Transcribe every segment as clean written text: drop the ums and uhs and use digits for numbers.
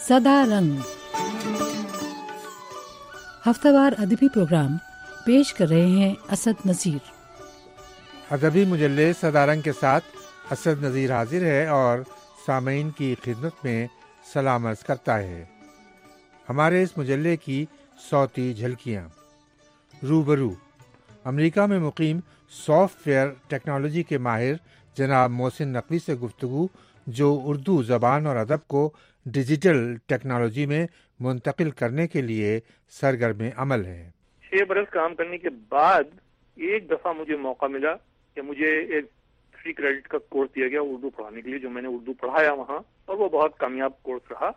सदा रंग हफ्तावार अदबी प्रोग्राम पेश कर रहे हैं असद नज़ीर। अदबी मुजल्ले सदा रंग के साथ असद नज़ीर हाजिर है और सामीन की खिदमत में सलाम अर्ज़ करता है। हमारे इस मुजल्ले की सौती झलकियाँ। रूबरू अमेरिका में मुकीम सॉफ्टवेयर टेक्नोलॉजी के माहिर जनाब मोहसिन नकवी से गुफ्तगू, जो उर्दू ज़बान और अदब को डिजिटल टेक्नोलॉजी में मुंतकिल करने के लिए सरगर्म अमल है। 6 बरस काम करने के बाद एक दफ़ा मुझे मौका मिला कि मुझे एक फ्री क्रेडिट का कोर्स दिया गया उर्दू पढ़ाने के लिए, जो मैंने उर्दू पढ़ाया वहाँ, और वो बहुत कामयाब कोर्स रहा।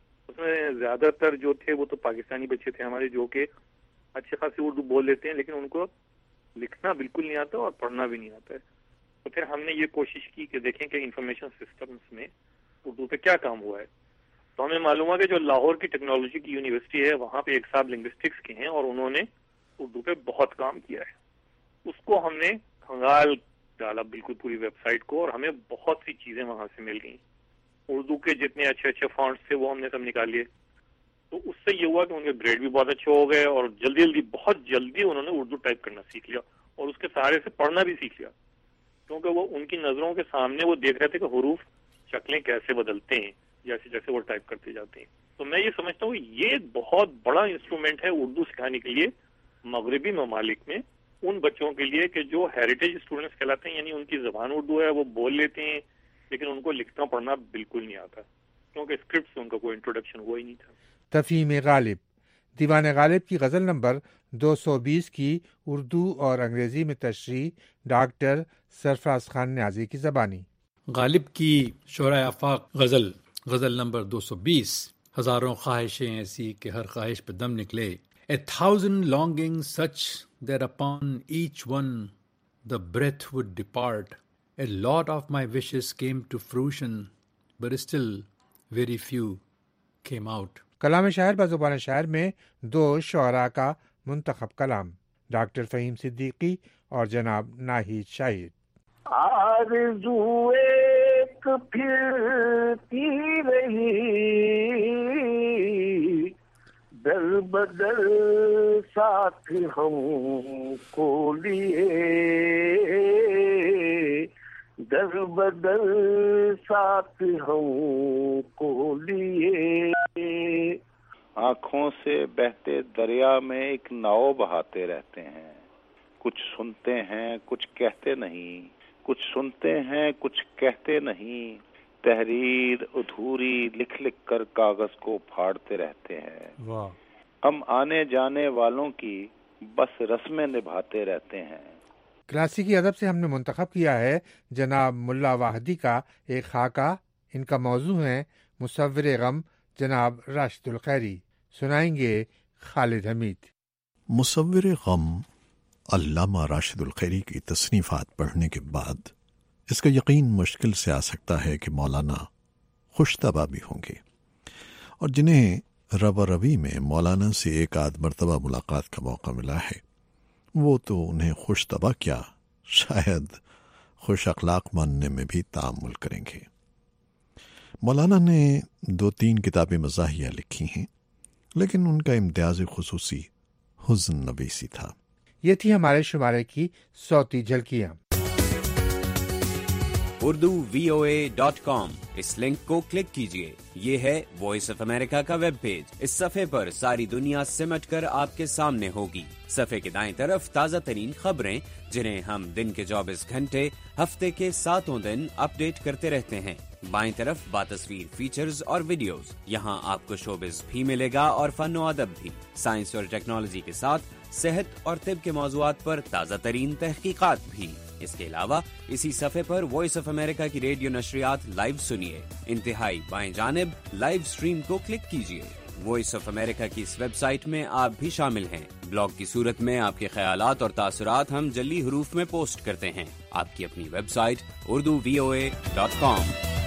उसमें ज़्यादातर जो थे वो तो पाकिस्तानी बच्चे थे हमारे, जो कि अच्छे खासी उर्दू बोल लेते हैं, लेकिन उनको लिखना बिल्कुल नहीं आता और पढ़ना भी नहीं आता है। तो फिर हमने ये कोशिश की कि देखें कि इंफॉर्मेशन सिस्टम्स में उर्दू पे क्या काम हुआ है। तो हमें मालूम हुआ कि जो लाहौर की टेक्नोलॉजी की यूनिवर्सिटी है, वहाँ पे एक साहब लिंग्विस्टिक्स के हैं और उन्होंने उर्दू पे बहुत काम किया है। उसको हमने खंगाल डाला बिल्कुल पूरी वेबसाइट को, और हमें बहुत सी चीज़ें वहाँ से मिल गई। उर्दू के जितने अच्छे अच्छे फॉन्ट्स थे वो हमने सब निकाल लिए। तो उससे ये हुआ कि उनके ग्रेड भी बहुत अच्छे हो गए और बहुत जल्दी उन्होंने उर्दू टाइप करना सीख लिया और उसके सहारे से पढ़ना भी सीख लिया, क्योंकि वो उनकी नज़रों के सामने वो देख रहे थे कि हुरूफ शक्लें कैसे बदलते हैं जैसे जैसे वो टाइप करते जाते हैं। तो मैं ये समझता हूँ ये एक बहुत बड़ा इंस्ट्रूमेंट है उर्दू सिखाने के लिए मगरबी ममालिक में उन बच्चों के लिए कि जो हेरिटेज स्टूडेंट्स कहलाते हैं, यानी उनकी ज़बान उर्दू है, वो बोल लेते हैं लेकिन उनको लिखना पढ़ना बिल्कुल नहीं आता, क्योंकि स्क्रिप्ट से उनका कोई इंट्रोडक्शन हुआ ही नहीं था। तफ़हीम गालिब दीवान गालिब की गज़ल नंबर 220 की उर्दू और अंग्रेज़ी में तशरीह डॉक्टर सरफराज खान न्याज़ी की ज़बानी। गालिब की शोरा आफाक गज़ल नंबर 220। हज़ारों ख्वाहिशें ऐसी कि हर ख्वाहिश पे दम निकले, A thousand longings such that upon each one the breath would depart. A lot of my wishes came to fruition, but still very few came out. कलाम शायर बज़ुबान शायर में 2 शुअरा का मुंतखब कलाम, डॉक्टर फ़हीम सिद्दीकी और जनाब नाहिद शाहिद। आरज़ू एक फिरती रही दर बदर साथ हमको लिए, दर बदर साथ हमको लिए। आँखों से बहते दरिया में एक नाव बहाते रहते हैं, कुछ सुनते हैं कुछ कहते नहीं, कुछ सुनते हैं कुछ कहते नहीं, तहरीर अधूरी लिख लिख कर कागज को फाड़ते रहते हैं। वाह। हम आने जाने वालों की बस रस्में निभाते रहते हैं। क्लासिकी अदब से हमने मुंतखब किया है जनाब मुल्ला वाहदी का एक खाका। इनका मौजू है मुसव्विर गम, जनाब राशिदुल खैरी। सुनाएंगे खालिद हमीद। मुसव्विर गम अल्लामा राशिदुल खैरी की तसनीफ़ात पढ़ने के बाद इसका यकीन मुश्किल से आ सकता है कि मौलाना खुशतबा भी होंगे, और जिन्हें रवा रवी में मौलाना से एक आध मरतबा मुलाकात का मौका मिला है, वो तो उन्हें खुशतबा क्या शायद खुश अखलाक मानने में भी तामुल करेंगे। मौलाना ने 2-3 किताबें मज़ाहिया लिखी हैं, लेकिन उनका इम्तियाज़ खुसूसी हुज़्न नवीसी था। ये थी हमारे शुमारे की सौती झलकियाँ। urduvoa.com इस लिंक को क्लिक कीजिए। ये है वॉइस ऑफ अमेरिका का वेब पेज। इस सफे पर सारी दुनिया सिमट कर आपके सामने होगी। सफे के दाएं तरफ ताज़ा तरीन खबरें, जिन्हें हम दिन के 24 घंटे हफ्ते के 7 दिन अपडेट करते रहते हैं। बाएं तरफ बातस्वीर फीचर्स और वीडियोस। यहाँ आपको शोबिज भी मिलेगा और फन और अदब भी। साइंस और टेक्नोलॉजी के साथ सेहत और तिब के मौज़ूआत पर ताज़ा तरीन तहकीकात भी। इसके अलावा इसी सफे पर वॉइस ऑफ अमेरिका की रेडियो नशरियात लाइव सुनिए। इंतहाई बाएं जानिब लाइव स्ट्रीम को क्लिक कीजिए। वॉइस ऑफ अमेरिका की इस वेबसाइट में आप भी शामिल हैं। ब्लॉग की सूरत में आपके ख्यालात और तासुरात हम जल्दी हरूफ में पोस्ट करते हैं। आपकी अपनी वेबसाइट urduvoa.com।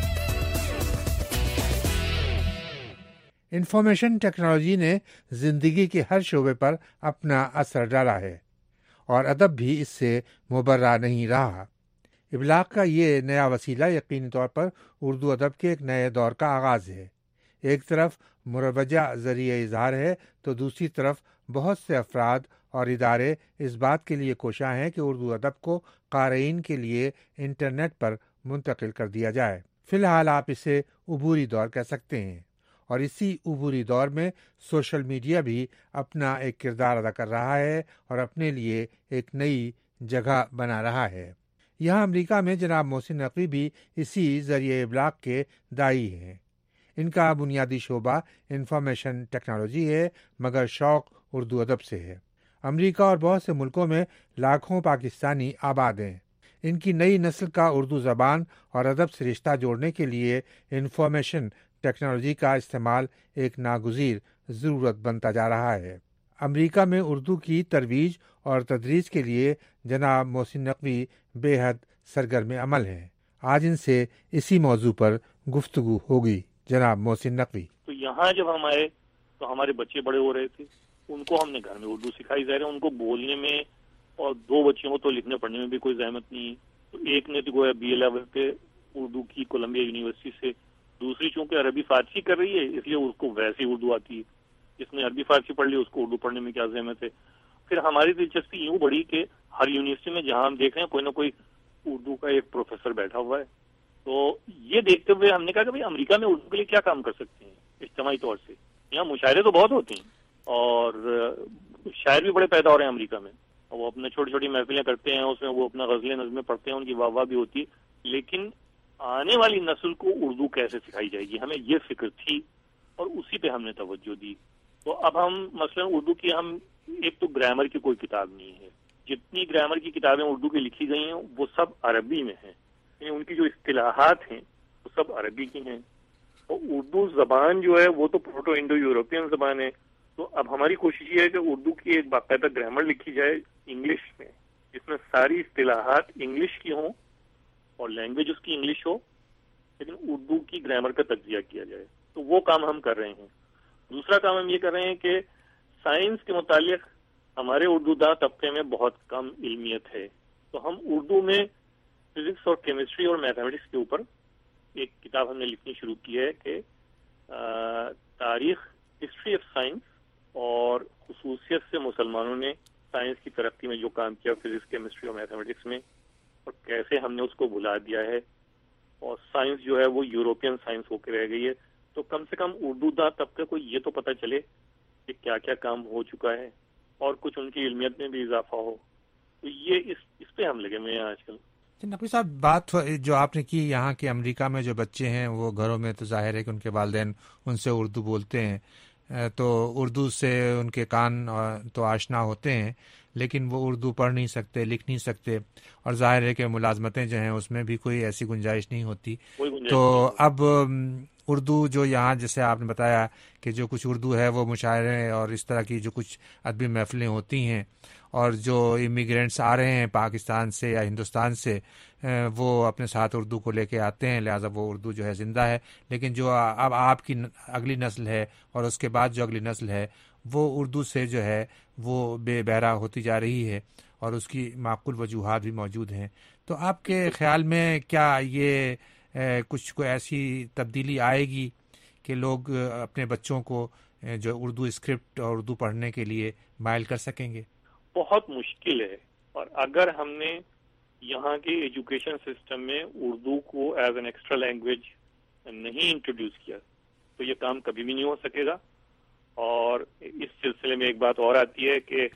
इंफॉर्मेशन टेक्नोलॉजी ने जिंदगी के हर शोबे पर अपना असर डाला है और अदब भी इससे मुबर्रा नहीं रहा। इबलाग का ये नया वसीला यकीनी तौर पर उर्दू अदब के एक नए दौर का आगाज़ है। ایک طرف مروجہ ذریعہ اظہار ہے تو دوسری طرف بہت سے افراد اور ادارے اس بات کے لیے کوشاں ہیں کہ اردو ادب کو قارئین کے لیے انٹرنیٹ پر منتقل کر دیا جائے۔ فی الحال آپ اسے عبوری دور کہہ سکتے ہیں، اور اسی عبوری دور میں سوشل میڈیا بھی اپنا ایک کردار ادا کر رہا ہے اور اپنے لیے ایک نئی جگہ بنا رہا ہے۔ یہاں امریکہ میں جناب محسن نقوی بھی اسی ذریعہ ابلاغ کے داعی ہیں۔ ان کا بنیادی شعبہ انفارمیشن ٹیکنالوجی ہے، مگر شوق اردو ادب سے ہے۔ امریکہ اور بہت سے ملکوں میں لاکھوں پاکستانی آباد ہیں۔ ان کی نئی نسل کا اردو زبان اور ادب سے رشتہ جوڑنے کے لیے انفارمیشن ٹیکنالوجی کا استعمال ایک ناگزیر ضرورت بنتا جا رہا ہے۔ امریکہ میں اردو کی ترویج اور تدریس کے لیے جناب محسن نقوی بے حد سرگرم عمل ہیں۔ آج ان سے اسی موضوع پر گفتگو ہوگی۔ جناب محسن نقوی: تو یہاں جب ہم آئے تو ہمارے بچے بڑے ہو رہے تھے، ان کو ہم نے گھر میں اردو سکھائی، ظاہر ہے ان کو بولنے میں، اور 2 بچوں کو تو لکھنے پڑھنے میں بھی کوئی زحمت نہیں ہے۔ تو ایک نے تو گویا BA لیول پہ اردو کی کولمبیا یونیورسٹی سے، دوسری چونکہ عربی فارسی کر رہی ہے اس لیے اس کو ویسے ہی اردو آتی ہے، جس نے عربی فارسی پڑھ لی اس کو اردو پڑھنے میں کیا زحمت ہے۔ پھر ہماری دلچسپی یوں بڑھی کہ ہر یونیورسٹی میں جہاں ہم دیکھ رہے ہیں کوئی نہ کوئی اردو کا ایک پروفیسر بیٹھا ہوا ہے۔ تو یہ دیکھتے ہوئے ہم نے کہا کہ بھائی امریکہ میں اردو کے لیے کیا کام کر سکتے ہیں اجتماعی طور سے۔ یہاں مشاعرے تو بہت ہوتے ہیں اور شاعر بھی بڑے پیدا ہو رہے ہیں امریکہ میں، وہ اپنے چھوٹی چھوٹی محفلیں کرتے ہیں، اس میں وہ اپنا غزلیں نظمیں پڑھتے ہیں، ان کی واہ واہ بھی ہوتی ہے، لیکن آنے والی نسل کو اردو کیسے سکھائی جائے گی، ہمیں یہ فکر تھی اور اسی پہ ہم نے توجہ دی۔ تو اب ہم مثلا اردو کی ہم ایک تو گرامر کی کوئی کتاب نہیں ہے، جتنی گرامر کی کتابیں اردو کی لکھی گئی ہیں وہ سب عربی میں ہیں، یعنی ان کی جو اصطلاحات ہیں وہ سب عربی کی ہیں، اور اردو زبان جو ہے وہ تو پروٹو انڈو یورپین زبان ہے۔ تو اب ہماری کوشش یہ ہے کہ اردو کی ایک باقاعدہ گرامر لکھی جائے انگلش میں، جس میں ساری اصطلاحات انگلش کی ہوں اور لینگویج اس کی انگلش ہو، لیکن اردو کی گرامر کا تجزیہ کیا جائے۔ تو وہ کام ہم کر رہے ہیں۔ دوسرا کام ہم یہ کر رہے ہیں کہ سائنس کے متعلق ہمارے اردو داں طبقے میں بہت کم علمیت ہے، تو ہم اردو میں فزکس اور کیمسٹری اور میتھمیٹکس کے اوپر ایک کتاب ہم نے لکھنی شروع کی ہے کہ تاریخ، ہسٹری آف سائنس، اور خصوصیت سے مسلمانوں نے سائنس کی ترقی میں جو کام کیا فزکس، کیمسٹری اور میتھمیٹکس میں، اور کیسے ہم نے اس کو بھلا دیا ہے، اور سائنس جو ہے وہ یوروپین سائنس ہو کے رہ گئی ہے۔ تو کم سے کم اردو داں طبقے کو یہ تو پتہ چلے کہ کیا کیا کام ہو چکا ہے اور کچھ ان کی علمیت میں بھی اضافہ ہو۔ تو یہ اس پہ ہم لگے ہوئے ہیں آج کل۔ نقوی صاحب، بات جو آپ نے کی یہاں کے امریکہ میں جو بچے ہیں وہ گھروں میں تو ظاہر ہے کہ ان کے والدین ان سے اردو بولتے ہیں، تو اردو سے ان کے کان تو آشنا ہوتے ہیں، لیکن وہ اردو پڑھ نہیں سکتے، لکھ نہیں سکتے، اور ظاہر ہے کہ ملازمتیں جو ہیں اس میں بھی کوئی ایسی گنجائش نہیں ہوتی۔ تو اب اردو جو یہاں جیسے آپ نے بتایا کہ جو کچھ اردو ہے وہ مشاعرے اور اس طرح کی جو کچھ ادبی محفلیں ہوتی ہیں، اور جو امیگرینٹس آ رہے ہیں پاکستان سے یا ہندوستان سے وہ اپنے ساتھ اردو کو لے کے آتے ہیں، لہٰذا وہ اردو جو ہے زندہ ہے۔ لیکن جو اب آپ کی اگلی نسل ہے اور اس کے بعد جو اگلی نسل ہے وہ اردو سے جو ہے وہ بے بہرا ہوتی جا رہی ہے، اور اس کی معقول وجوہات بھی موجود ہیں۔ تو آپ کے خیال میں کیا یہ کچھ کوئی ایسی تبدیلی آئے گی کہ لوگ اپنے بچوں کو جو اردو اسکرپٹ اور اردو پڑھنے کے لیے مائل کر سکیں گے؟ بہت مشکل ہے، اور اگر ہم نے یہاں کے ایجوکیشن سسٹم میں اردو کو ایز این ایکسٹرا لینگویج نہیں انٹروڈیوس کیا تو یہ کام کبھی بھی نہیں ہو سکے گا۔ اور اس سلسلے میں ایک بات اور آتی ہے کہ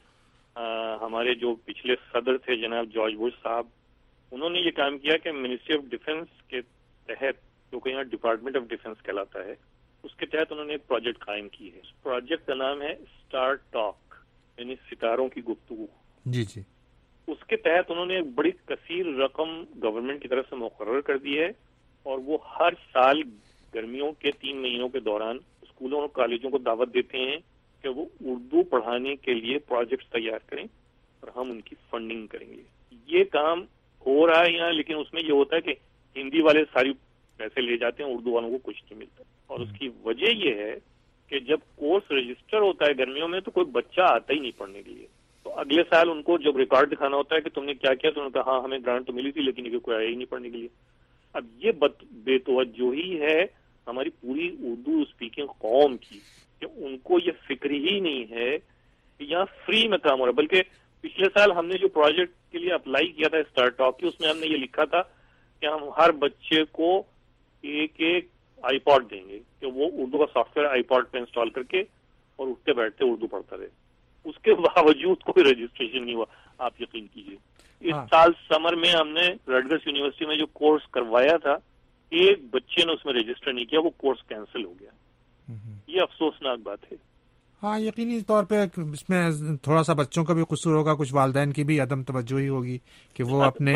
ہمارے جو پچھلے صدر تھے جناب جارج بش صاحب، انہوں نے یہ کام کیا کہ منسٹری آف ڈیفنس کے تحت، جو کہ یہاں ڈپارٹمنٹ آف ڈیفنس کہلاتا ہے، اس کے تحت انہوں نے ایک پروجیکٹ قائم کی ہے۔ اس پروجیکٹ کا نام ہے اسٹار ٹاک، یعنی ستاروں کی گفتگو۔ جی جی۔ اس کے تحت انہوں نے ایک بڑی کثیر رقم گورنمنٹ کی طرف سے مقرر کر دی ہے، اور وہ ہر سال گرمیوں کے 3 مہینوں کے دوران اسکولوں اور کالجوں کو دعوت دیتے ہیں کہ وہ اردو پڑھانے کے لیے پروجیکٹس تیار کریں اور ہم ان کی فنڈنگ کریں گے۔ یہ کام ہو رہا ہے یہاں، لیکن اس میں یہ ہوتا ہے کہ ہندی والے ساری پیسے لے جاتے ہیں، اردو والوں کو کچھ نہیں ملتا، اور اس کی وجہ یہ ہے کہ جب کورس رجسٹر ہوتا ہے گرمیوں میں تو کوئی بچہ آتا ہی نہیں پڑھنے کے لیے، تو اگلے سال ان کو جب ریکارڈ دکھانا ہوتا ہے کہ تم نے کیا کیا، تو انہوں نے کہا ہاں ہمیں گرانٹ تو ملی تھی لیکن کوئی آیا ہی نہیں پڑھنے کے لیے۔ اب یہ بے توجہی ہے ہماری پوری اردو اسپیکنگ قوم کی کہ ان کو یہ فکر ہی نہیں ہے کہ یہاں فری میں کام ہو رہا ہے. بلکہ پچھلے سال ہم نے جو پروجیکٹ کے لیے اپلائی کیا تھا اسٹارٹ ٹاک کی، اس میں ہم نے یہ لکھا تھا کہ ہم ہر بچے کو ایک آئی پاڈ دیں گے کہ وہ اردو کا سافٹ ویئر آئی پاڈ پہ انسٹال کر کے اور اٹھتے بیٹھتے اردو پڑھتا رہے. اس کے باوجود کوئی رجسٹریشن نہیں ہوا. آپ یقین کیجیے اس سال سمر میں ہم نے رٹگرس یونیورسٹی میں جو کورس کروایا تھا، ایک بچے نے اس میں رجسٹر نہیں کیا، وہ کورس کینسل ہو گیا. یہ افسوسناک بات ہے. ہاں یقینی طور پہ اس میں تھوڑا سا بچوں کا بھی قصور ہوگا، کچھ والدین کی بھی عدم توجہی ہوگی کہ وہ اپنے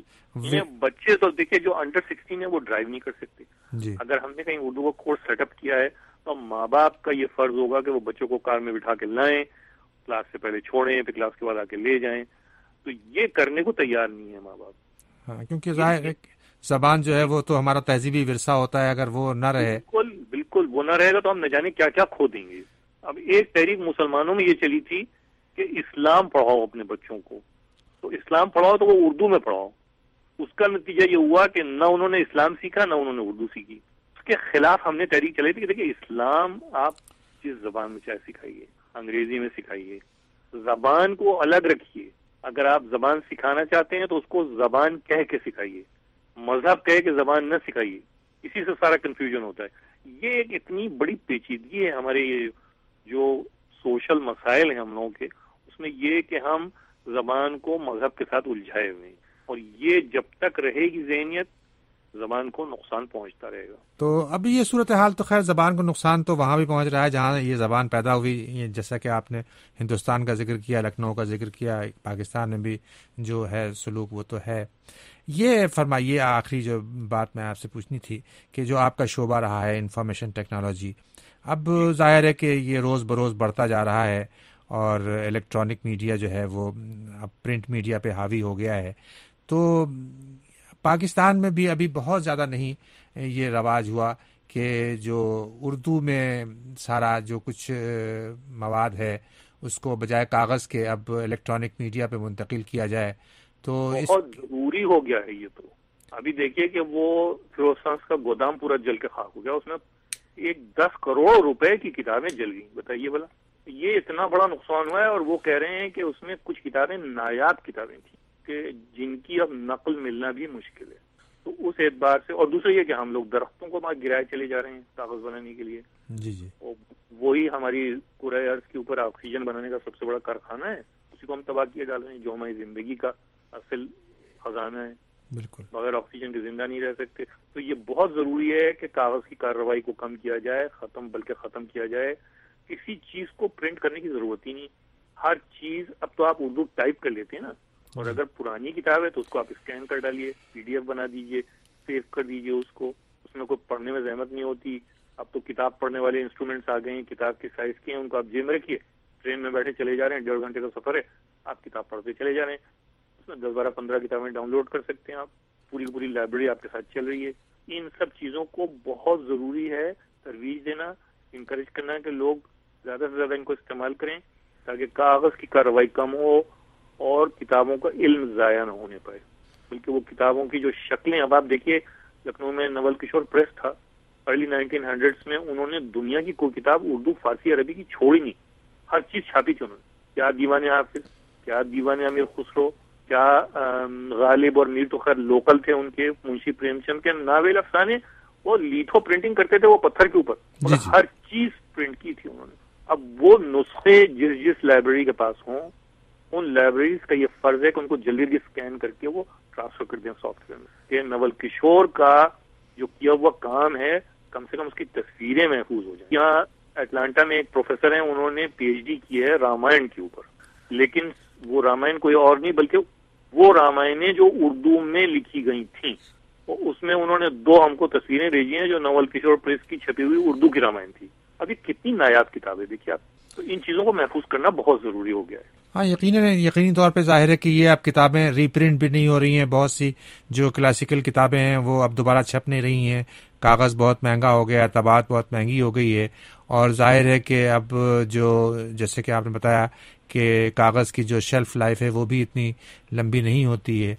بچے تو دیکھیں جو انڈر 16 ہے وہ ڈرائیو نہیں کر سکتے. جی اگر ہم نے کہیں اردو کا کورس سیٹ اپ کیا ہے تو ماں باپ کا یہ فرض ہوگا کہ وہ بچوں کو کار میں بٹھا کے لائیں، کلاس سے پہلے چھوڑیں، پھر کلاس کے بعد آ کے لے جائیں. تو یہ کرنے کو تیار نہیں ہے ماں باپ. ہاں کیونکہ ظاہر ہے زبان جو ہے وہ تو ہمارا تہذیبی ورثہ ہوتا ہے، اگر وہ نہ رہے بالکل وہ نہ رہے گا تو ہم نہ جانے کیا کیا کھو دیں گے. اب ایک تحریک مسلمانوں میں یہ چلی تھی کہ اسلام پڑھاؤ اپنے بچوں کو، تو اسلام پڑھاؤ تو وہ اردو میں پڑھاؤ. اس کا نتیجہ یہ ہوا کہ نہ انہوں نے اسلام سیکھا نہ انہوں نے اردو سیکھی. اس کے خلاف ہم نے تحریک چلائی تھی کہ دیکھیے اسلام آپ جس زبان میں چاہے سکھائیے، انگریزی میں سکھائیے، زبان کو الگ رکھیے. اگر آپ زبان سکھانا چاہتے ہیں تو اس کو زبان کہہ کے سکھائیے، مذہب کہہ کے زبان نہ سکھائیے. اسی سے سارا کنفیوژن ہوتا ہے. یہ ایک اتنی بڑی پیچیدگی ہے ہمارے یہ جو سوشل مسائل ہیں ہم لوگوں کے، اس میں یہ کہ ہم زبان کو مذہب کے ساتھ الجھائے ہوئے ہیں، اور یہ جب تک رہے گی ذہنیت زبان کو نقصان پہنچتا رہے گا. تو اب یہ صورتحال تو خیر زبان کو نقصان تو وہاں بھی پہنچ رہا ہے جہاں یہ زبان پیدا ہوئی. جیسا کہ آپ نے ہندوستان کا ذکر کیا، لکھنؤ کا ذکر کیا، پاکستان میں بھی جو ہے سلوک وہ تو ہے. یہ فرمائیے آخری جو بات میں آپ سے پوچھنی تھی کہ جو آپ کا شعبہ رہا ہے انفارمیشن ٹیکنالوجی، اب ظاہر ہے کہ یہ روز بروز بڑھتا جا رہا ہے اور الیکٹرانک میڈیا جو ہے وہ اب پرنٹ میڈیا پہ حاوی ہو گیا ہے. تو پاکستان میں بھی ابھی بہت زیادہ نہیں یہ رواج ہوا کہ جو اردو میں سارا جو کچھ مواد ہے اس کو بجائے کاغذ کے اب الیکٹرانک میڈیا پہ منتقل کیا جائے. تو بہت ضروری ہو گیا ہے یہ. تو ابھی دیکھیے کہ وہ فیروز کا گودام پورا جل کے خاک ہو گیا، اس میں 10 کروڑ روپے کی کتابیں جل گئی. بتائیے بلا یہ اتنا بڑا نقصان ہوا ہے. اور وہ کہہ رہے ہیں کہ اس میں کچھ کتابیں نایاب کتابیں تھیں کہ جن کی اب نقل ملنا بھی مشکل ہے. تو اس اعتبار سے، اور دوسرا یہ کہ ہم لوگ درختوں کو گرائے چلے جا رہے ہیں کاغذ بنانے کے لیے. جی جی وہی ہماری کرۂ ارض کے اوپر آکسیجن بنانے کا سب سے بڑا کارخانہ ہے، اسی کو ہم تباہ کیے ڈال رہے ہیں جو ہماری زندگی کا اصل خزانہ ہے. بالکل بغیر آکسیجن کے زندہ نہیں رہ سکتے. تو یہ بہت ضروری ہے کہ کاغذ کی کارروائی کو کم کیا جائے، ختم کیا جائے. کسی چیز کو پرنٹ کرنے کی ضرورت ہی نہیں. ہر چیز اب تو آپ اردو ٹائپ کر لیتے ہیں نا، اور اگر پرانی کتاب ہے تو اس کو آپ اسکین کر ڈالیے، PDF بنا دیجئے، سیو کر دیجئے اس کو. اس میں کوئی پڑھنے میں زحمت نہیں ہوتی. اب تو کتاب پڑھنے والے انسٹرومنٹس آ گئے ہیں، کتاب کے سائز کے ہیں، ان کو آپ جیب میں رکھیے، ٹرین میں بیٹھے چلے جا رہے ہیں، 1.5 گھنٹے کا سفر ہے، آپ کتاب پڑھتے چلے جا رہے ہیں. اس میں 10-12-15 کتابیں ڈاؤن لوڈ کر سکتے ہیں آپ. پوری لائبریری آپ کے ساتھ چل رہی ہے. ان سب چیزوں کو بہت ضروری ہے ترویج دینا، انکریج کرنا کہ لوگ زیادہ سے زیادہ ان کو استعمال کریں تاکہ کاغذ کی کارروائی کم ہو اور کتابوں کا علم ضائع نہ ہونے پائے. بلکہ وہ کتابوں کی جو شکلیں، اب آپ دیکھیے لکھنؤ میں نول کشور پریس تھا، ارلی 1900s میں انہوں نے دنیا کی کوئی کتاب اردو فارسی عربی کی چھوڑی نہیں، ہر چیز چھاپی تھی انہوں نے. کیا دیوان حافظ، کیا دیوان امیر خسرو، کیا غالب اور میر تو خیر لوکل تھے ان کے، منشی پریم چند کے ناول افسانے وہ لیتھو پرنٹنگ کرتے تھے وہ پتھر کے اوپر، اور ہر چیز پرنٹ کی تھی انہوں نے. اب وہ نسخے جس لائبریری کے پاس ہوں، ان لائبریریز کا یہ فرض ہے کہ ان کو جلدی اسکین کر کے وہ ٹرانسفر کر دیں سافٹ ویئر میں. کہ نول کشور کا جو کیا ہوا کام ہے کم سے کم اس کی تصویریں محفوظ ہو جائیں. یہاں اٹلانٹا میں ایک پروفیسر ہیں، انہوں نے PhD کی ہے رامائن کے اوپر، لیکن وہ رامائن کوئی اور نہیں بلکہ وہ رامائنیں جو اردو میں لکھی گئی تھیں، اس میں انہوں نے 2 ہم کو تصویریں بھیجی ہیں جو نول کشور پریس کی چھپی ہوئی اردو کی رامائن تھی. ابھی کتنی نایاب کتابیں دیکھیے آپ. تو ان چیزوں کو محفوظ کرنا بہت ضروری ہو گیا ہے. ہاں یقینی طور پہ ظاہر ہے کہ یہ اب کتابیں ری پرنٹ بھی نہیں ہو رہی ہیں. بہت سی جو کلاسیکل کتابیں ہیں وہ اب دوبارہ چھپ نہیں رہی ہیں. کاغذ بہت مہنگا ہو گیا، طباعت بہت مہنگی ہو گئی ہے، اور ظاہر ہے کہ اب جو جیسے کہ آپ نے بتایا کہ کاغذ کی جو شیلف لائف ہے وہ بھی اتنی لمبی نہیں ہوتی ہے.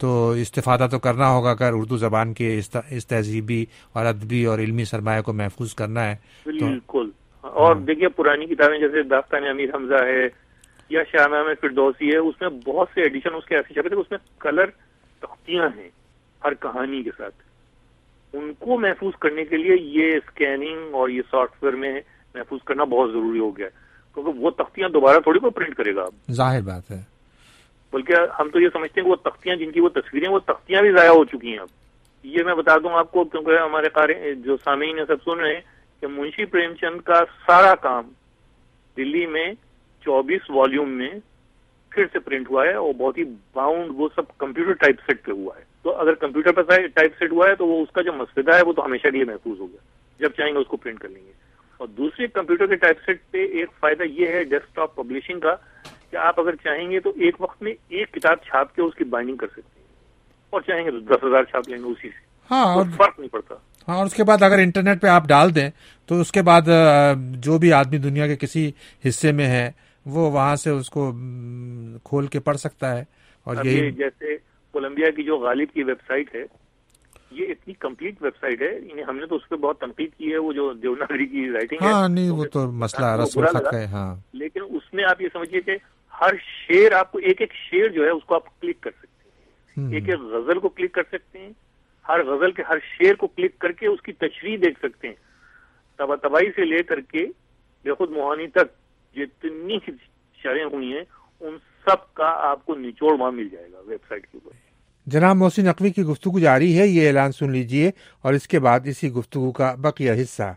تو استفادہ تو کرنا ہوگا اگر اردو زبان کے اس تہذیبی اور ادبی اور علمی سرمایہ کو محفوظ کرنا ہے. بالکل. اور دیکھیے پرانی کتابیں جیسے داستان امیر حمزہ ہے یا شاہنامہ فردوسی ہے، اس میں بہت سے ایڈیشن اس کے ایسے چھپے تھے، اس میں کلر تختیاں ہیں ہر کہانی کے ساتھ. ان کو محفوظ کرنے کے لیے یہ اسکیننگ اور یہ سافٹ ویئر میں محفوظ کرنا بہت ضروری ہو گیا ہے، کیونکہ وہ تختیاں دوبارہ تھوڑی کو پرنٹ کرے گا. ظاہر بات ہے. بلکہ ہم تو یہ سمجھتے ہیں کہ وہ تختیاں جن کی وہ تصویریں، وہ تختیاں بھی ضائع ہو چکی ہیں اب. یہ میں بتا دوں آپ کو، کیونکہ ہمارے قاری جو سامعین ہیں سب سن رہے ہیں کہ منشی پریم چند کا سارا کام دلی میں 24 والیوم میں پھر سے پرنٹ ہوا ہے، اور بہت ہی باؤنڈ، وہ سب کمپیوٹر ٹائپ سیٹ پہ ہوا ہے. تو اگر کمپیوٹر پہ ٹائپ سیٹ ہوا ہے تو وہ اس کا جو مسودہ ہے وہ تو ہمیشہ کے لیے محفوظ ہو گیا، جب چاہیں گے اس کو پرنٹ کر لیں گے. اور دوسرے کمپیوٹر کے ٹائپ سیٹ پہ ایک فائدہ یہ ہے ڈیسک ٹاپ پبلشنگ کا کہ آپ اگر چاہیں گے تو ایک وقت میں ایک کتاب چھاپ کے اس کی بائنڈنگ کر سکتے ہیں، اور چاہیں گے تو 10,000 چھاپ لیں گے اسی سے. ہاں، فرق نہیں پڑتا. ہاں، اور اس کے بعد اگر انٹرنیٹ پہ آپ ڈال دیں تو اس کے بعد جو بھی آدمی دنیا کے کسی حصے میں ہے وہ وہاں سے اس کو کھول کے پڑھ سکتا ہے. اور یہی جیسے کولمبیا کی جو غالب کی ویب سائٹ ہے، یہ اتنی کمپلیٹ ویب سائٹ ہے، ہم نے تو اس پہ بہت تنقید کی ہے، وہ جو دیوناگری کی رائٹنگ ہے. ہاں نہیں، وہ تو مسئلہ رسم الخط کا ہے. ہاں، لیکن اس میں آپ یہ سمجھیے کہ ہر شعر آپ کو ایک شعر جو ہے اس کو آپ کلک کر سکتے ہیں، ایک غزل کو کلک کر سکتے ہیں، ہر غزل کے ہر شعر کو کلک کر کے اس کی تشریح دیکھ سکتے ہیں. طباطبائی سے لے کر کے بے خود موہانی تک جتنی شرحیں ہوئی ہیں ان سب کا آپ کو نچوڑ وہاں مل جائے گا ویب سائٹ کے اوپر. جناب محسن نقوی کی گفتگو جاری ہے، یہ اعلان سن لیجئے اور اس کے بعد اسی گفتگو کا بقیہ حصہ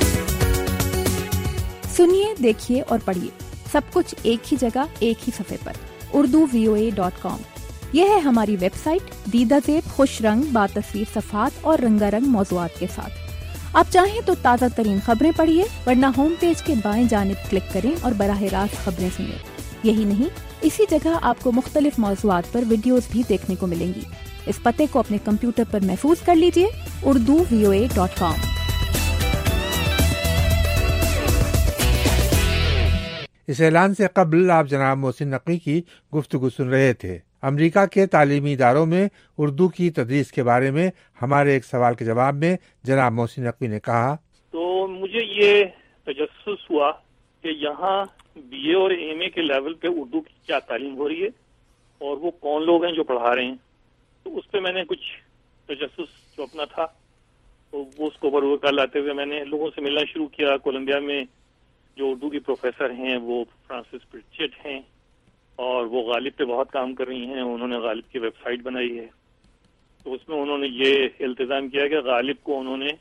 سنیے، دیکھیے اور پڑھیے سب کچھ ایک ہی جگہ، ایک ہی صفحے پر، urduvoa.com. یہ ہے ہماری ویب سائٹ، دیدہ زیب، خوش رنگ، با تصویر صفحات اور رنگا رنگ موضوعات کے ساتھ. آپ چاہیں تو تازہ ترین خبریں پڑھیے، ورنہ ہوم پیج کے بائیں جانب کلک کریں اور براہ راست خبریں سنیں. یہی نہیں، اسی جگہ آپ کو مختلف موضوعات پر ویڈیوز بھی دیکھنے کو ملیں گی. اس پتے کو اپنے کمپیوٹر پر محفوظ کر لیجئے، urduvoa.com. اس اعلان سے قبل آپ جناب محسن نقوی کی گفتگو سن رہے تھے. امریکہ کے تعلیمی اداروں میں اردو کی تدریس کے بارے میں ہمارے ایک سوال کے جواب میں جناب محسن نقوی نے کہا، تو مجھے یہ تجسس ہوا کہ یہاں بی اے اور ایم اے کے لیول پہ اردو کی کیا تعلیم ہو رہی ہے اور وہ کون لوگ ہیں جو پڑھا رہے ہیں. تو اس پہ میں نے کچھ تجسس جو اپنا تھا تو وہ اس کو بروئے کار لاتے ہوئے میں نے لوگوں سے ملنا شروع کیا. کولمبیا میں جو اردو کی پروفیسر ہیں وہ فرانسس پرچٹ ہیں، اور وہ غالب پہ بہت کام کر رہی ہیں. انہوں نے غالب کی ویب سائٹ بنائی ہے، تو اس میں انہوں نے یہ التزام کیا کہ غالب کو انہوں نے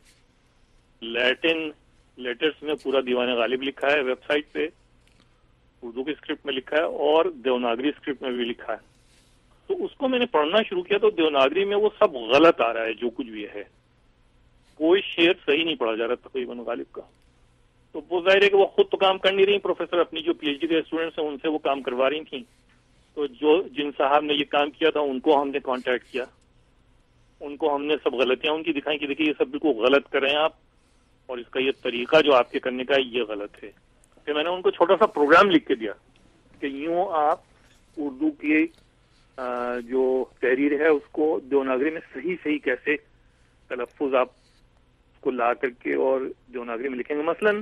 لیٹن لیٹرز میں پورا دیوان غالب لکھا ہے ویب سائٹ پہ، اردو کی اسکرپٹ میں لکھا ہے اور دیوناگری اسکرپٹ میں بھی لکھا ہے. تو اس کو میں نے پڑھنا شروع کیا تو دیوناگری میں وہ سب غلط آ رہا ہے، جو کچھ بھی ہے، کوئی شعر صحیح نہیں پڑھا جا رہا تقریباً غالب کا. تو وہ ظاہر ہے کہ وہ خود تو کام کر نہیں رہی، پروفیسر اپنی جو پی ایچ ڈی کے اسٹوڈنٹس ہیں ان سے وہ کام کروا رہی تھیں. تو جن صاحب نے یہ کام کیا تھا ان کو ہم نے کانٹیکٹ کیا، ان کو ہم نے سب غلطیاں ان کی دکھائیں کہ دیکھیے یہ سب بالکل غلط کر رہے ہیں آپ، اور اس کا یہ طریقہ جو آپ کے کرنے کا ہے یہ غلط ہے. پھر میں نے ان کو چھوٹا سا پروگرام لکھ کے دیا کہ یوں آپ اردو کی جو تحریر ہے اس کو دیوناگری میں صحیح کیسے تلفظ آپ کو لا کر کے اور دیوناگری میں لکھیں گے. مثلاً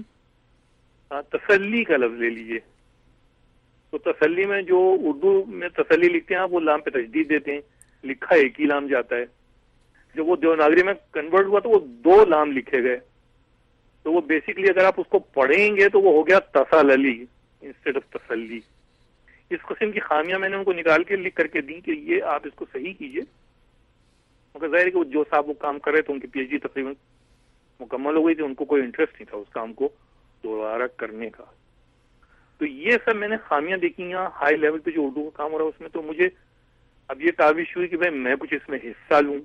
تسلی کا لفظ لے لیجئے، تو تسلی میں جو اردو میں تسلی لکھتے ہیں آپ وہ لام پہ تشدید دیتے ہیں، لکھا ایک ہی لام جاتا ہے. جب وہ دیوناگری میں کنورٹ ہوا تو وہ 2 لام لکھے گئے. تو وہ بیسکلی اگر آپ اس کو پڑھیں گے تو وہ ہو گیا تسلی انسٹیڈ آف تسلی. اس قسم کی خامیاں میں نے ان کو نکال کے لکھ کر کے دی کہ یہ آپ اس کو صحیح کیجئے. مگر ظاہر ہے کہ جو صاحب وہ کام کر رہے تھے ان کی پی ایچ ڈی تقریباً مکمل ہو گئی تھی، ان کو کوئی انٹرسٹ نہیں تھا اس کام کو دوبارہ کرنے کا. تو یہ سب میں نے خامیاں دیکھی ہیں ہائی لیول پہ جو اردو کا کام ہو رہا ہے اس میں. تو مجھے اب یہ کاوش ہوئی کہ بھائی میں کچھ اس میں حصہ لوں.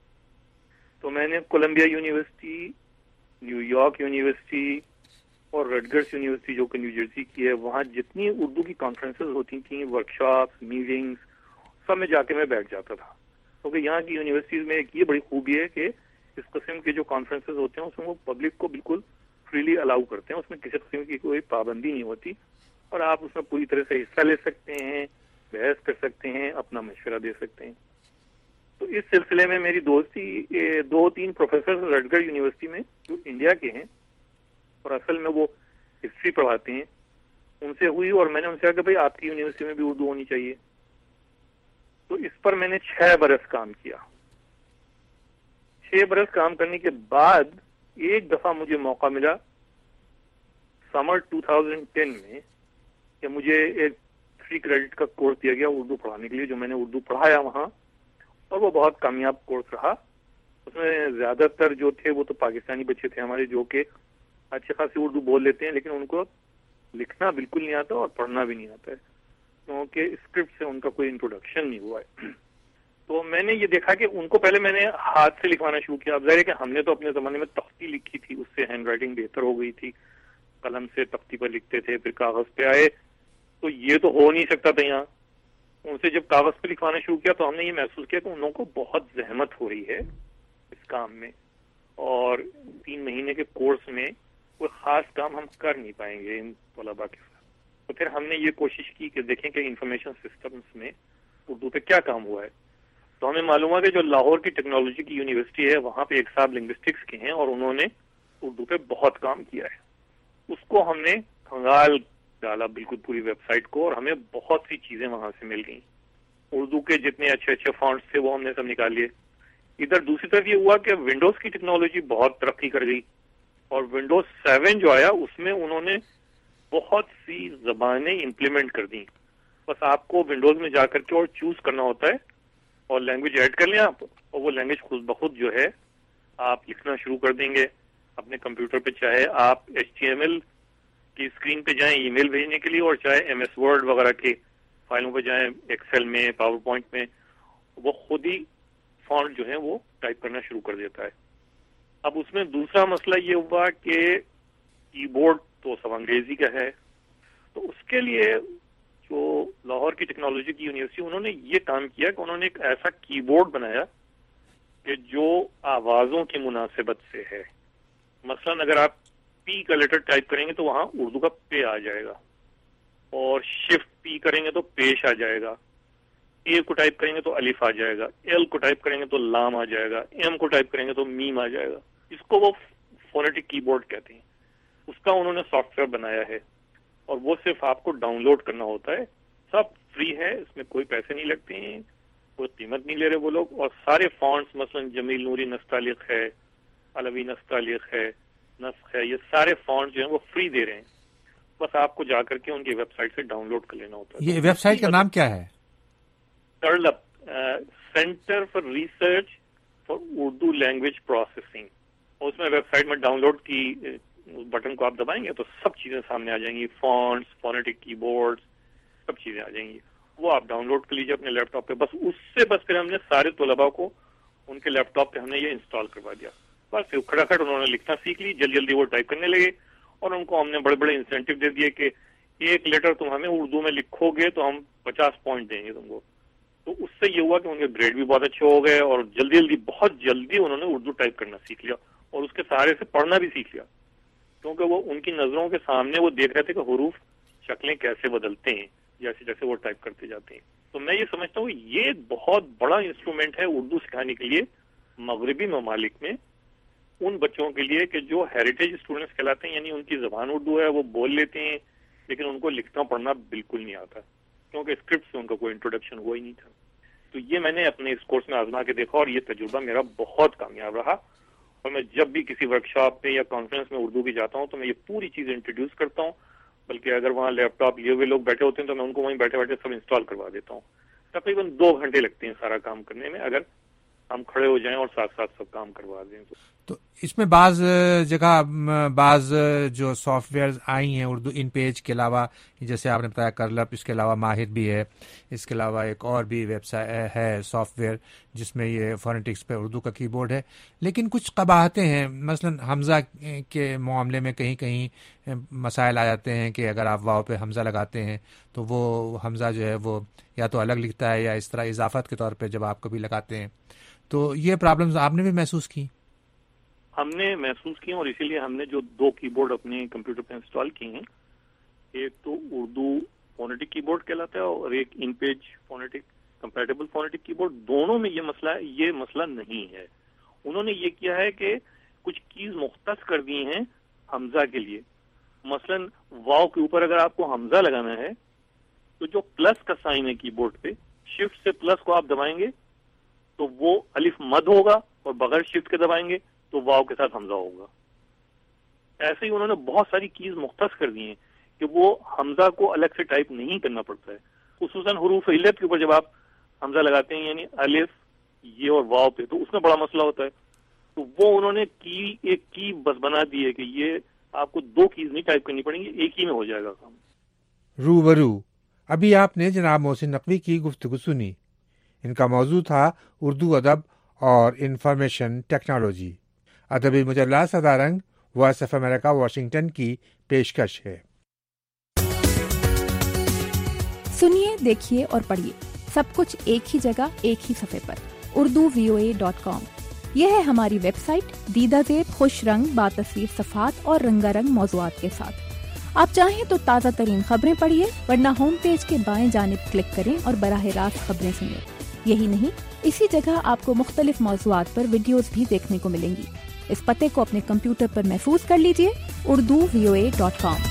تو میں نے Columbia University, New York University اور رٹگرس یونیورسٹی جو کہ نیو جرسی کی ہے، وہاں جتنی اردو کی کانفرنسز ہوتی تھیں، ورکشاپس، میٹنگز، سب میں جا کے میں بیٹھ جاتا تھا. کیونکہ یہاں کی یونیورسٹیز میں ایک یہ بڑی خوبی ہے کہ اس قسم کے جو کانفرنسز ہوتے ہیں اس میں وہ پبلک کو بالکل فریلی الاؤ کرتے ہیں، اس میں کسی قسم کی کوئی پابندی نہیں ہوتی، اور آپ اس میں پوری طرح سے حصہ لے سکتے ہیں، بحث کر سکتے ہیں، اپنا مشورہ دے سکتے ہیں. تو اس سلسلے میں میری دوستی 2-3 پروفیسر رٹگر یونیورسٹی میں جو انڈیا کے ہیں اور اصل میں وہ ہسٹری پڑھاتے ہیں، ان سے ہوئی، اور میں نے ان سے کہا کہ بھائی آپ کی یونیورسٹی میں بھی اردو ہونی چاہیے. تو اس پر میں نے 6 برس کام کیا. 6 برس کام کرنے کے بعد ایک دفعہ مجھے موقع ملا سمر 2010 میں کہ مجھے ایک 3 کریڈٹ کا کورس دیا گیا اردو پڑھانے کے لیے، جو میں نے اردو پڑھایا وہاں، اور وہ بہت کامیاب کورس رہا. اس میں زیادہ تر جو تھے وہ تو پاکستانی بچے تھے ہمارے، جو کہ اچھے خاصی اردو بول لیتے ہیں، لیکن ان کو لکھنا بالکل نہیں آتا اور پڑھنا بھی نہیں آتا ہے، کیونکہ اسکرپٹ سے ان کا کوئی انٹروڈکشن نہیں ہوا ہے. تو میں نے یہ دیکھا کہ ان کو پہلے میں نے ہاتھ سے لکھوانا شروع کیا. اب ظاہر ہے کہ ہم نے تو اپنے زمانے میں تختی لکھی تھی، اس سے ہینڈ رائٹنگ بہتر ہو گئی تھی، قلم سے تختی پر لکھتے تھے، پھر کاغذ پہ آئے، تو یہ تو ہو نہیں سکتا تھا یہاں. ان سے جب کاغذ پہ لکھوانا شروع کیا تو ہم نے یہ محسوس کیا کہ ان لوگوں کو بہت زحمت ہو رہی ہے اس کام میں، اور 3 مہینے کے کورس میں کوئی خاص کام ہم کر نہیں پائیں گے ان طلباء کے ساتھ. تو پھر ہم نے یہ کوشش کی کہ دیکھیں کہ انفارمیشن سسٹمز میں اردو پہ کیا کام ہوا ہے. تو ہمیں معلوم ہوا کہ جو لاہور کی ٹیکنالوجی کی یونیورسٹی ہے وہاں پہ ایک صاحب لنگوسٹکس کے ہیں، اور انہوں نے اردو پہ بہت کام کیا ہے. اس کو ہم نے کھنگال ڈالا بالکل پوری ویب سائٹ کو، اور ہمیں بہت سی چیزیں وہاں سے مل گئیں. اردو کے جتنے اچھے اچھے فونٹس تھے وہ ہم نے سب نکال لیے. ادھر دوسری طرف یہ ہوا کہ ونڈوز کی ٹیکنالوجی بہت ترقی کر گئی، اور ونڈوز 7 جو آیا اس میں انہوں نے بہت سی زبانیں امپلیمنٹ کر دیں. بس آپ کو ونڈوز میں جا کر کے اور چوز کرنا ہوتا ہے اور لینگویج ایڈ کر لیں آپ، اور وہ لینگویج خود بخود جو ہے آپ لکھنا شروع کر دیں گے اپنے کمپیوٹر پہ. چاہے آپ HTML کی اسکرین پہ جائیں ای میل بھیجنے کے لیے، اور چاہے MS Word وغیرہ کی فائلوں پہ جائیں، ایکسل میں، پاور پوائنٹ میں، وہ خود ہی فونٹ جو ہے وہ ٹائپ کرنا شروع کر دیتا ہے. اب اس میں دوسرا مسئلہ یہ ہوا کہ کی بورڈ تو سب انگریزی کا ہے. تو اس کے لیے جو لاہور کی ٹیکنالوجی کی یونیورسٹی، انہوں نے یہ کام کیا کہ انہوں نے ایک ایسا کی بورڈ بنایا کہ جو آوازوں کی مناسبت سے ہے. مثلا اگر آپ پی کا لیٹر ٹائپ کریں گے تو وہاں اردو کا پے آ جائے گا، اور شفٹ پی کریں گے تو پیش آ جائے گا. اے کو ٹائپ کریں گے تو الف آ جائے گا، ایل کو ٹائپ کریں گے تو لام آ جائے گا، ایم کو ٹائپ کریں گے تو میم آ جائے گا. اس کو وہ فونیٹک کی بورڈ کہتے ہیں. اس کا انہوں نے سافٹ ویئر بنایا ہے، اور وہ صرف آپ کو ڈاؤن لوڈ کرنا ہوتا ہے. سب فری ہے، اس میں کوئی پیسے نہیں لگتے ہیں، کوئی قیمت نہیں لے رہے وہ لوگ. اور سارے فونٹس مثلا جمیل نوری نستعلیق ہے، علوی نستعلیق ہے، نسخ ہے، یہ سارے فونٹ جو ہیں وہ فری دے رہے ہیں. بس آپ کو جا کر کے ان کی ویب سائٹ سے ڈاؤن لوڈ کر لینا ہوتا ہے. یہ ویب سائٹ کا نام کیا ہے؟ ٹرلپ، centre for research for Urdu language processing. اور اس میں ویب سائٹ میں ڈاؤن لوڈ کی بٹن کو آپ دبائیں گے تو سب چیزیں سامنے آ جائیں گی، فونٹس، فونیٹک کی بورڈ، سب چیزیں آ جائیں گی. وہ آپ ڈاؤن لوڈ کر لیجیے اپنے لیپ ٹاپ پہ. بس اس سے پھر ہم نے سارے طلباء کو ان کے لیپ ٹاپ پہ ہم نے یہ انسٹال کروا دیا. بس کھڑا انہوں نے لکھنا سیکھ لی، جلدی جلدی وہ ٹائپ کرنے لگے. اور ان کو ہم نے بڑے بڑے انسینٹیو دے دیے کہ ایک لیٹر تم ہمیں اردو میں لکھو گے تو ہم 50 پوائنٹ دیں گے تم کو. تو اس سے یہ ہوا کہ ان کے گریڈ بھی بہت اچھے ہو گئے، اور بہت جلدی انہوں نے اردو ٹائپ کرنا سیکھ لیا، اور اس کے سہارے سے پڑھنا بھی سیکھ لیا. کیونکہ وہ ان کی نظروں کے سامنے وہ دیکھ رہے تھے کہ حروف شکلیں کیسے بدلتے ہیں جیسے جیسے وہ ٹائپ کرتے جاتے ہیں. تو میں یہ سمجھتا ہوں یہ ایک بہت بڑا انسٹرومنٹ ہے اردو سکھانے کے لیے مغربی ممالک میں ان بچوں کے لیے کہ جو ہیریٹیج اسٹوڈنٹس کہلاتے ہیں، یعنی ان کی زبان اردو ہے، وہ بول لیتے ہیں لیکن ان کو لکھنا پڑھنا بالکل نہیں آتا، کیونکہ اسکرپٹ سے ان کا کوئی انٹروڈکشن ہوا ہی نہیں تھا. تو یہ میں نے اپنے اس کورس میں آزما کے دیکھا، اور یہ تجربہ میرا بہت کامیاب رہا. اور میں جب بھی کسی ورکشاپ پہ یا کانفرنس میں اردو کی جاتا ہوں تو میں یہ پوری چیز انٹروڈیوس کرتا ہوں. بلکہ اگر وہاں لیپ ٹاپ لیے ہوئے لوگ بیٹھے ہوتے ہیں تو میں ان کو وہیں بیٹھے بیٹھے سب انسٹال کروا دیتا ہوں. تقریباً 2 گھنٹے لگتے ہیں سارا کام کرنے میں، اگر ہم کھڑے ہو جائیں اور ساتھ ساتھ سب کام کروا دیں. تو اس میں بعض جگہ بعض جو سافٹ ویئر آئی ہیں اردو ان پیج کے علاوہ، جیسے آپ نے بتایا کرلپ، اس کے علاوہ ماہر بھی ہے، اس کے علاوہ ایک اور بھی ویب سائٹ ہے سافٹ ویئر جس میں یہ فونیٹکس پہ اردو کا کی بورڈ ہے. لیکن کچھ قباحتیں ہیں، مثلا حمزہ کے معاملے میں کہیں کہیں مسائل آ جاتے ہیں کہ اگر آپ واو پہ حمزہ لگاتے ہیں تو وہ حمزہ جو ہے وہ یا تو الگ لکھتا ہے یا اس طرح اضافت کے طور پہ جب آپ کبھی لگاتے ہیں. تو یہ پرابلمز آپ نے بھی محسوس کی؟ ہم نے محسوس کی، اور اسی لیے ہم نے جو 2 کی بورڈ اپنے کمپیوٹر پہ انسٹال کی ہیں، ایک تو اردو فونیٹک کی بورڈ کہلاتا ہے اور ایک InPage phonetic. Compatible phonetic keyboard, दोनों में ये मसला है, ये मसला नहीं है। उन्होंने ये किया है कि कुछ कीज मुख्तस कर दी हैं हमजा के लिए। मसलन वाव के ऊपर अगर आपको हमजा लगाना है तो जो प्लस का साइन है कीबोर्ड पे, शिफ्ट से प्लस को आप दबाएंगे तो वो अलिफ मद होगा, और बगैर शिफ्ट के दबाएंगे तो वाव के साथ हमजा होगा। ऐसे ही उन्होंने बहुत सारी कीज मुख्तस कर दी हैं कि वो हमजा को अलग से टाइप नहीं करना पड़ता है। खुसूसन हुरूफ इल्लत के ऊपर जब आप हमजा लगाते हैं, यानी अलिफ, ये और वाव पे, तो उसमें बड़ा मसला होता है। तो वो उन्होंने एक की बस बना दी है कि ये आपको 2 कीज नहीं टाइप करनी पड़ेंगी, एक ही में हो जाएगा काम। रूबरू। अभी आपने जनाब मोहसिन नकवी की गुफ्तगू सुनी। इनका मौजू था उर्दू अदब और इंफॉर्मेशन टेक्नोलॉजी। अदबी मुजल्ला Sadarang Voice of America Washington की पेशकश है। सुनिए, देखिए और पढ़िए सब कुछ एक ही जगह, एक ही सफे पर। urduvoa.com। यह है हमारी वेबसाइट, दीदा ज़ेब, खुश रंग, बातस्वीर सफ़ात और रंगारंग मौज़ूआत के साथ। आप चाहें तो ताज़ा तरीन खबरें पढ़िए, वरना होम पेज के बाएं जानिब क्लिक करें और बराह रास्त खबरें सुनिए। यही नहीं, इसी जगह आपको मुख्तलिफ मौज़ूआत पर वीडियोस भी देखने को मिलेंगी। इस पते को अपने कंप्यूटर पर महफूज कर लीजिए, urduvoa.com।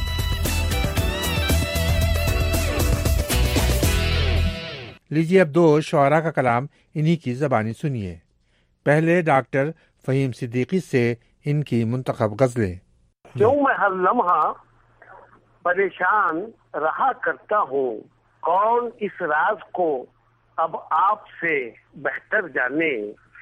लीजिए अब 2 शुअरा का कलाम इन्हीं की ज़बानी सुनिए। पहले डॉक्टर फ़हीम सिद्दीकी से इनकी मुंतखब गज़लें। क्यों मैं हर लम्हा परेशान रहा करता हूँ, कौन इस राज को अब आपसे बेहतर जाने,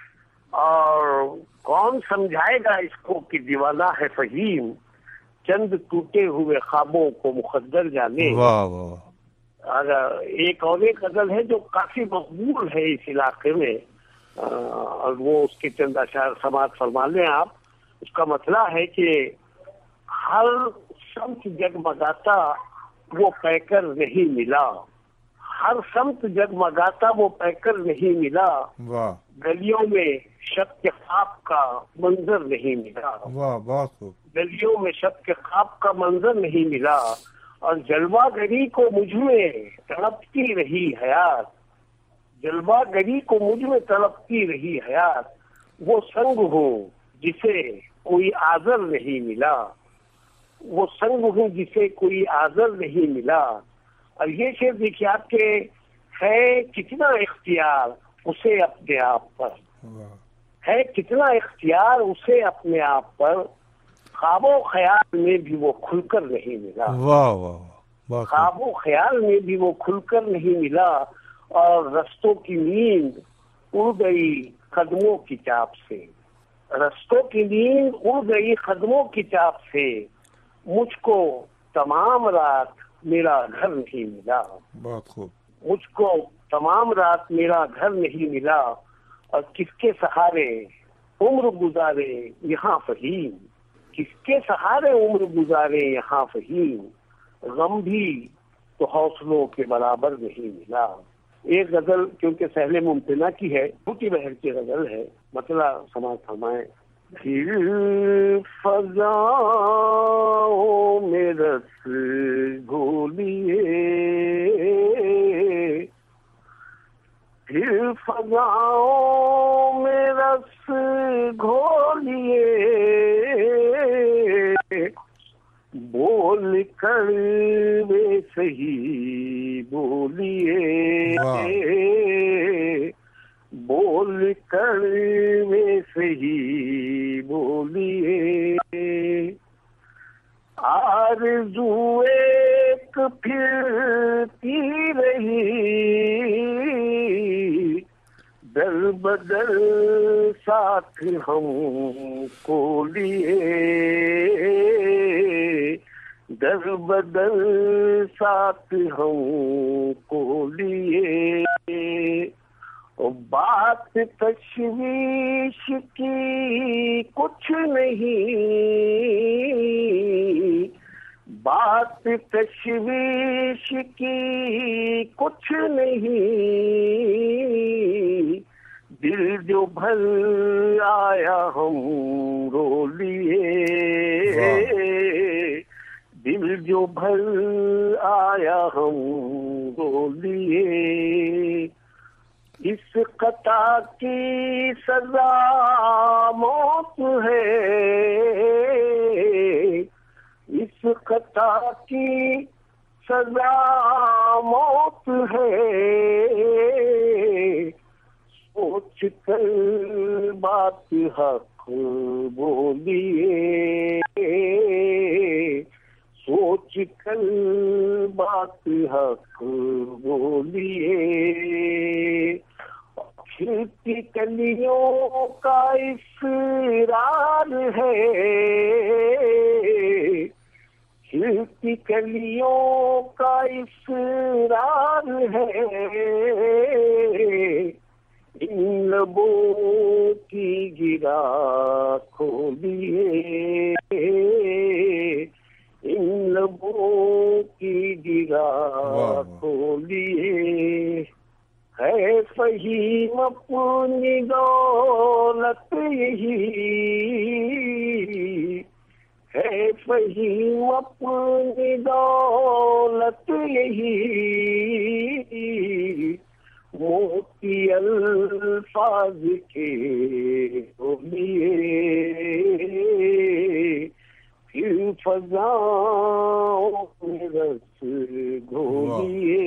और कौन समझाएगा इसको कि दीवाना है फ़हीम, चंद टूटे हुए ख्वाबों को मुक़द्दर जाने। वाह वाह। अगर एक और एक गजल है जो काफी मकबूल है इस इलाके में, और वो उसके चंद अशार समात फरमा लें आप। उसका मतलब है कि हर समत जगमगाता वो पैकर नहीं मिला, हर समत जगमगाता वो पैकर नहीं मिला, गलियों में शब के ख्वाब का मंजर नहीं मिला। वाह, बहुत खूब। गलियों में शब के ख्वाब का मंजर नहीं मिला, और जलवागरी को मुझ में तड़पती रही हयात, जलवागरी को मुझ में तड़पती रही हयात, वो संग हूँ जिसे कोई आज़र नहीं मिला, वो संग हूँ जिसे कोई आज़र नहीं मिला। और ये शेर देखिए आपके, है कितना इख्तियार उसे अपने आप पर, है कितना इख्तियार उसे अपने आप पर, ख्वाबो ख्याल में भी वो खुलकर नहीं मिला। वाह वाह। ख्वाबो ख्याल में भी वो खुलकर नहीं मिला, और रस्तों की नींद उड़ गई कदमों की चाप से, रस्तों की नींद उड़ गई कदमों की चाप से, मुझको तमाम रात मेरा घर नहीं मिला। बहुत खूब। मुझको तमाम रात मेरा घर नहीं मिला, और किसके सहारे उम्र गुजारे यहाँ फ़हीम, किसके सहारे उम्र गुजारे यहाँ फ़हीम, गम भी तो हौसलों के बराबर नहीं मिला। एक गजल क्योंकि सहले मुमकिना की है, छोटी बहर की गजल है, मतलब समाज फरमाए। फिर फज़ाओं में रस घोलिए, फिर फज़ाओं में रस घोलिए, बोल कर वे सही बोलिए, बोल कर वे सही बोलिए, आरज़ू एक फिरती रही, दर बदर साथ हमको लिए, दर बदर साथ हमको लिए, बात तशवीश की कुछ नहीं, बात तशवीश की कुछ नहीं, दिल जो भर आया हम रो लिए, दिल जो भर आया हम रो लिए, اس خطا کی سزا موت ہے، اس خطا کی سزا موت ہے، سوچ کر بات حق بولیے، سوچ کر بات حق بولیے، کھلتی کلیوں کا اصرار ہے، کھلتی کلیوں کا اصرار ہے، ان لبوں کی گرا کھولیے، ان لبوں کی گرا کھولیے، ہے فہیم اپنی دولت یہی، ہے فہیم اپنی دولت یہی، موتی الفاظ کے لیے، پھر فضاؤں میں رس گھولیے۔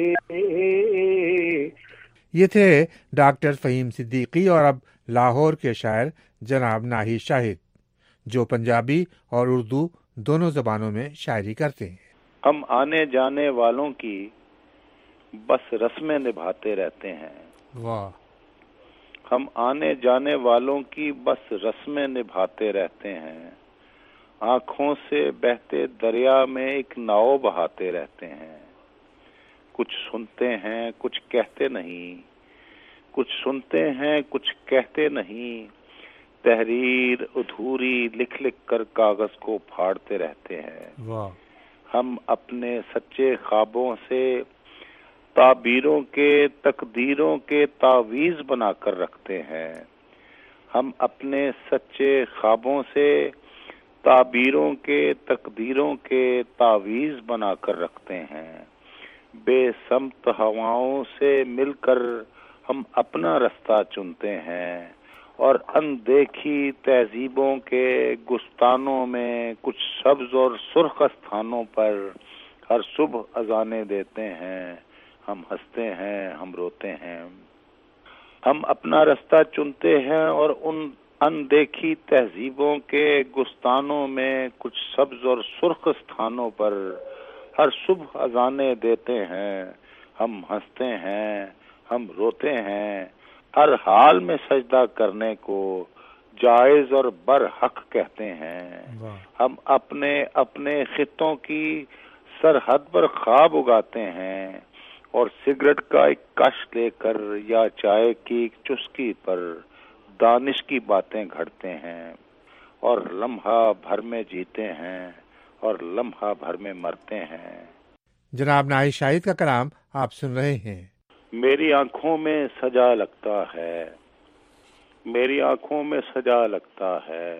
یہ تھے ڈاکٹر فہیم صدیقی اور اب لاہور کے شاعر جناب ناہید شاہد، جو پنجابی اور اردو دونوں زبانوں میں شاعری کرتے ہیں۔ ہم آنے جانے والوں کی بس رسمیں نبھاتے رہتے ہیں، واہ، ہم آنے جانے والوں کی بس رسمیں نبھاتے رہتے ہیں، آنکھوں سے بہتے دریا میں ایک ناؤ بہاتے رہتے ہیں، کچھ سنتے ہیں کچھ کہتے نہیں، کچھ سنتے ہیں کچھ کہتے نہیں، تحریر ادھوری لکھ لکھ کر کاغذ کو پھاڑتے رہتے ہیں، واہ، ہم اپنے سچے خوابوں سے تعبیروں کے تقدیروں کے تعویذ بنا کر رکھتے ہیں، ہم اپنے سچے خوابوں سے تعبیروں کے تقدیروں کے تعویذ بنا کر رکھتے ہیں، بے سمت ہواؤں سے مل کر ہم اپنا رستہ چنتے ہیں، اور اندیکھی تہذیبوں کے گستانوں میں کچھ سبز اور سرخ استھانوں پر ہر صبح اذانیں دیتے ہیں، ہم ہنستے ہیں ہم روتے ہیں، ہم اپنا رستہ چنتے ہیں اور ان اندیکھی تہذیبوں کے گستانوں میں کچھ سبز اور سرخ استھانوں پر ہر صبح اذانیں دیتے ہیں، ہم ہنستے ہیں ہم روتے ہیں، ہر حال میں سجدہ کرنے کو جائز اور برحق کہتے ہیں، ہم اپنے اپنے خطوں کی سرحد پر خواب اگاتے ہیں، اور سگریٹ کا ایک کش لے کر یا چائے کی ایک چسکی پر دانش کی باتیں گھڑتے ہیں، اور لمحہ بھر میں جیتے ہیں اور لمحہ بھر میں مرتے ہیں۔ جناب ناہید شاہد کا کلام آپ سن رہے ہیں۔ میری آنکھوں میں سجا لگتا ہے، میری آنکھوں میں سجا لگتا ہے،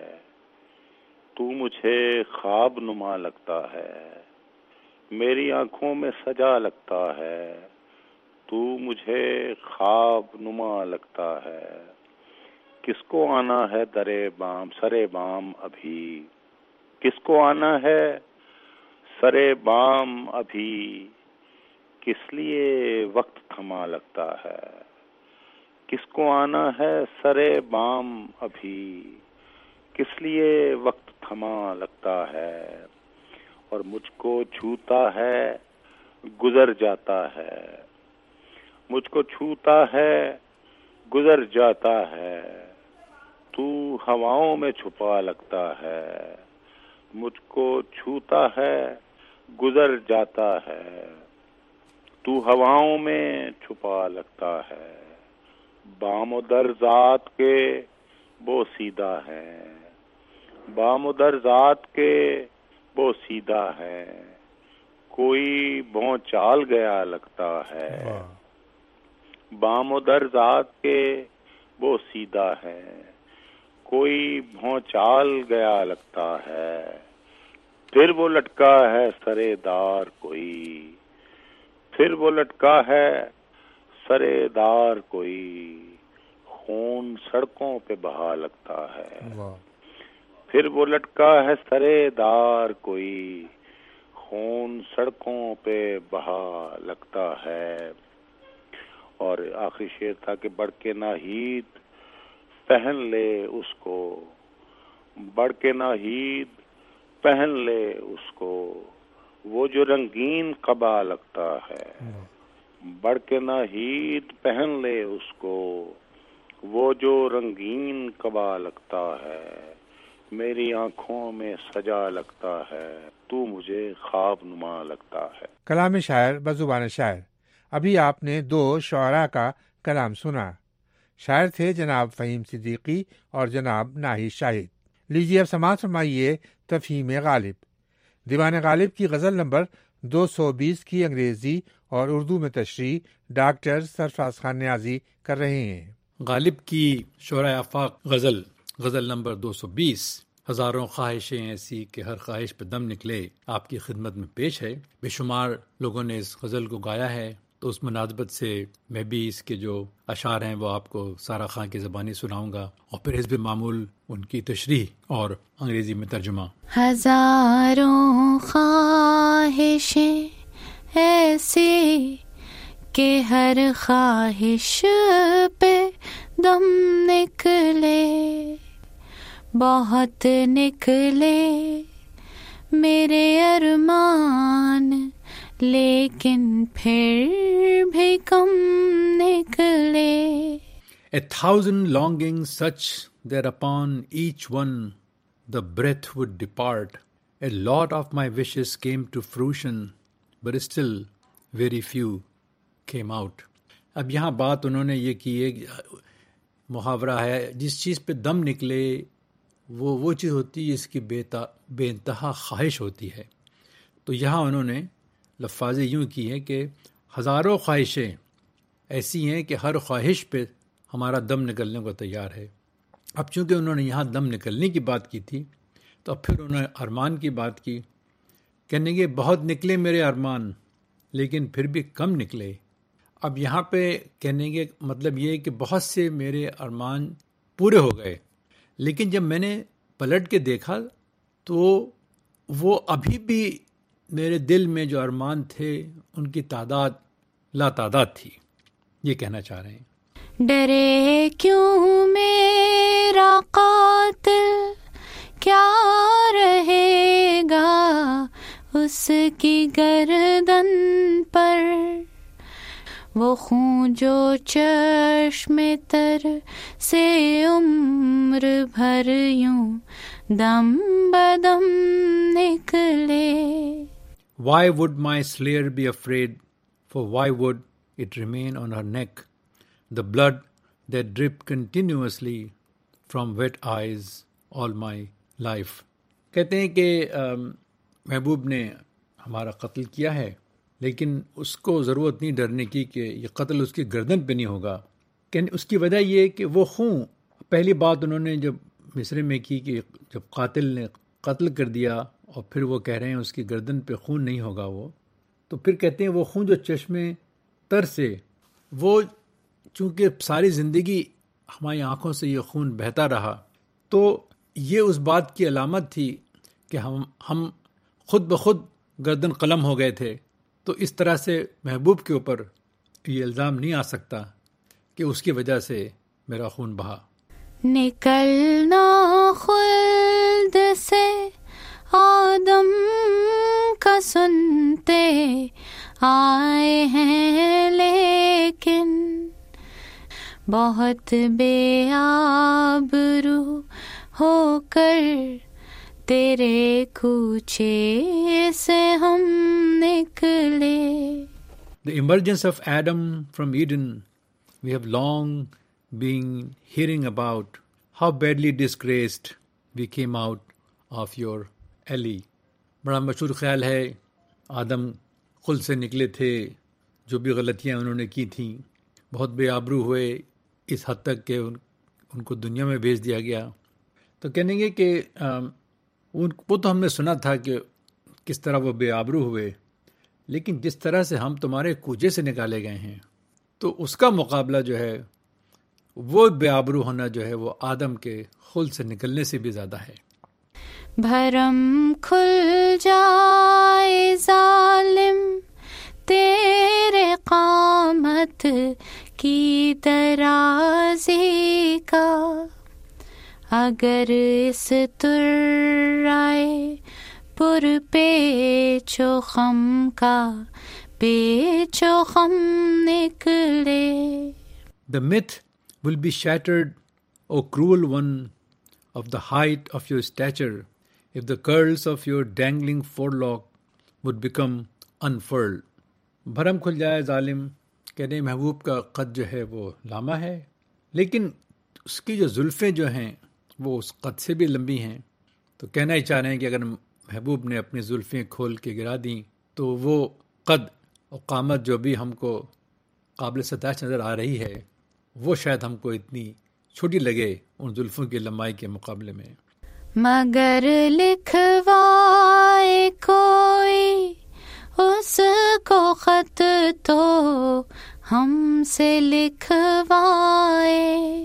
تو مجھے خواب نما لگتا ہے، میری آنکھوں میں سجا لگتا ہے، تو مجھے خواب نما لگتا ہے، کس کو آنا ہے درے بام سرے بام ابھی، کس کو آنا ہے سرے بام ابھی، کس لیے وقت تھما لگتا ہے، کس کو آنا ہے سرے بام ابھی، کس لیے وقت تھما لگتا ہے، اور مجھ کو چھوتا ہے گزر جاتا ہے، مجھ کو چھوتا ہے گزر جاتا ہے، تو ہواؤں میں چھپا لگتا ہے، مجھ کو چھوتا ہے گزر جاتا ہے، تو ہواؤں میں چھپا لگتا ہے، بام و در ذات کے وہ سیدھا ہے، بام و در ذات کے وہ سیدھا ہے، کوئی بھونچال گیا لگتا ہے، بام و در ذات کے وہ سیدھا ہے، کوئی بھونچال گیا لگتا ہے، پھر وہ لٹکا ہے سرے دار کوئی، پھر وہ لٹکا ہے سرے دار کوئی خون سڑکوں پہ بہا لگتا ہے. پھر وہ لٹکا ہے سرے دار کوئی خون سڑکوں پہ بہا لگتا ہے. اور آخری شعر تھا کہ بڑھ کے ناہید پہن لے اس کو، بڑھ کے ناہید پہن لے اس کو، وہ جو رنگین قبا لگتا ہے. بڑھ کے ناہید پہن لے اس کو، وہ جو رنگین قبا لگتا ہے. میری آنکھوں میں سجا لگتا ہے، تو مجھے خواب نما لگتا ہے. کلام شاعر بزبان شاعر. ابھی آپ نے 2 شعراء کا کلام سنا. شاعر تھے جناب فہیم صدیقی اور جناب ناہید شاہد. لیجیے اب سماعت فرمائیے تفہیم غالب. دیوان غالب کی غزل نمبر 220 کی انگریزی اور اردو میں تشریح ڈاکٹر سرفراز خان نیازی کر رہے ہیں. غالب کی شعراء آفاق غزل نمبر 220 ہزاروں خواہشیں ایسی کہ ہر خواہش پہ دم نکلے آپ کی خدمت میں پیش ہے. بے شمار لوگوں نے اس غزل کو گایا ہے، تو اس مناسبت سے میں بھی اس کے جو اشعار ہیں وہ آپ کو سارا خان کی زبانی سناؤں گا، اور پھر حسب معمول ان کی تشریح اور انگریزی میں ترجمہ. ہزاروں خواہشیں ایسی کہ ہر خواہش پہ دم نکلے، بہت نکلے میرے ارمان، لیکن پھر بھی کم نکلے. 1,000 longings such thereupon each one the breath would depart. A lot of my wishes came to fruition, but still very few came out. اب یہاں بات انہوں نے یہ کی ہے، محاورہ ہے، جس چیز پہ دم نکلے وہ چیز ہوتی ہے جس کی بے انتہا خواہش ہوتی ہے. تو یہاں انہوں نے لفاظیں یوں کی ہے کہ ہزاروں خواہشیں ایسی ہیں کہ ہر خواہش پہ ہمارا دم نکلنے کو تیار ہے. اب چونکہ انہوں نے یہاں دم نکلنے کی بات کی تھی، تو اب پھر انہوں نے ارمان کی بات کی. کہنے کہ بہت نکلے میرے ارمان، لیکن پھر بھی کم نکلے. اب یہاں پہ کہنے کے مطلب یہ ہے کہ بہت سے میرے ارمان پورے ہو گئے، لیکن جب میں نے پلٹ کے دیکھا تو وہ ابھی بھی میرے دل میں جو ارمان تھے ان کی تعداد لا تعداد تھی. یہ کہنا چاہ رہے ہیں. ڈرے کیوں میرا قاتل، کیا رہے گا اس کی گردن پر، وہ خون جو چشم تر سے عمر بھر یوں دم بدم نکلے. Why would my slayer be afraid? For why would it remain on her neck, the blood that dripped continuously from wet eyes all my life? کہتے ہیں کہ محبوب نے ہمارا قتل کیا ہے، لیکن اس کو ضرورت نہیں ڈرنے کی کہ یہ قتل اس کی گردن پہ نہیں ہوگا. کہ اس کی وجہ یہ کہ وہ خون، پہلی بات انہوں نے جب مصرے میں کی کہ جب قاتل نے قتل کر دیا اور پھر وہ کہہ رہے ہیں اس کی گردن پہ خون نہیں ہوگا، وہ تو پھر کہتے ہیں وہ خون جو چشمے تر سے، وہ چونکہ ساری زندگی ہماری آنکھوں سے یہ خون بہتا رہا، تو یہ اس بات کی علامت تھی کہ ہم خود بخود گردن قلم ہو گئے تھے. تو اس طرح سے محبوب کے اوپر یہ الزام نہیں آ سکتا کہ اس کی وجہ سے میرا خون بہا. نکلنا خلد سے آدم کا سنتے آئے ہیں، لیکن بہت بے آبرو ہو کر تیرے کوچے سے ہم نکلے. The emergence of Adam from Eden, we have long been hearing about how badly disgraced we came out of your alley. بڑا مشہور خیال ہے آدم خلد سے نکلے تھے، جو بھی غلطیاں انہوں نے کی تھیں بہت بے آبرو ہوئے، اس حد تک کہ ان کو دنیا میں بھیج دیا گیا. تو کہنے گے کہ وہ تو ہم نے سنا تھا کہ کس طرح وہ بے آبرو ہوئے، لیکن جس طرح سے ہم تمہارے کوچے سے نکالے گئے ہیں تو اس کا مقابلہ جو ہے وہ بے آبرو ہونا جو ہے وہ آدم کے خلد سے نکلنے سے بھی زیادہ ہے. بھرم کھل جائے ظالم تیرے قامت کی درازی کا، اگر اس ترائے پر پیچ و خم کا پیچ و خم نکلے. The myth will be shattered, O cruel one, of the height of your stature, if the curls of your dangling forelock would become unfurled. بھرم کھل جائے ظالم، کہنے محبوب کا قد جو ہے وہ لامہ ہے، لیکن اس کی جو زلفیں جو ہیں وہ اس قد سے بھی لمبی ہیں. تو کہنا ہی چاہ رہے ہیں کہ اگر محبوب نے اپنی زلفیں کھول کے گرا دیں تو وہ قد اور قامت جو بھی ہم کو قابل ستائش نظر آ رہی ہے وہ شاید ہم کو اتنی چھوٹی لگے ان زلفوں کی لمبائی کے مقابلے میں. مگر لکھوائے کوئی اس کو خط تو ہم سے لکھوائے،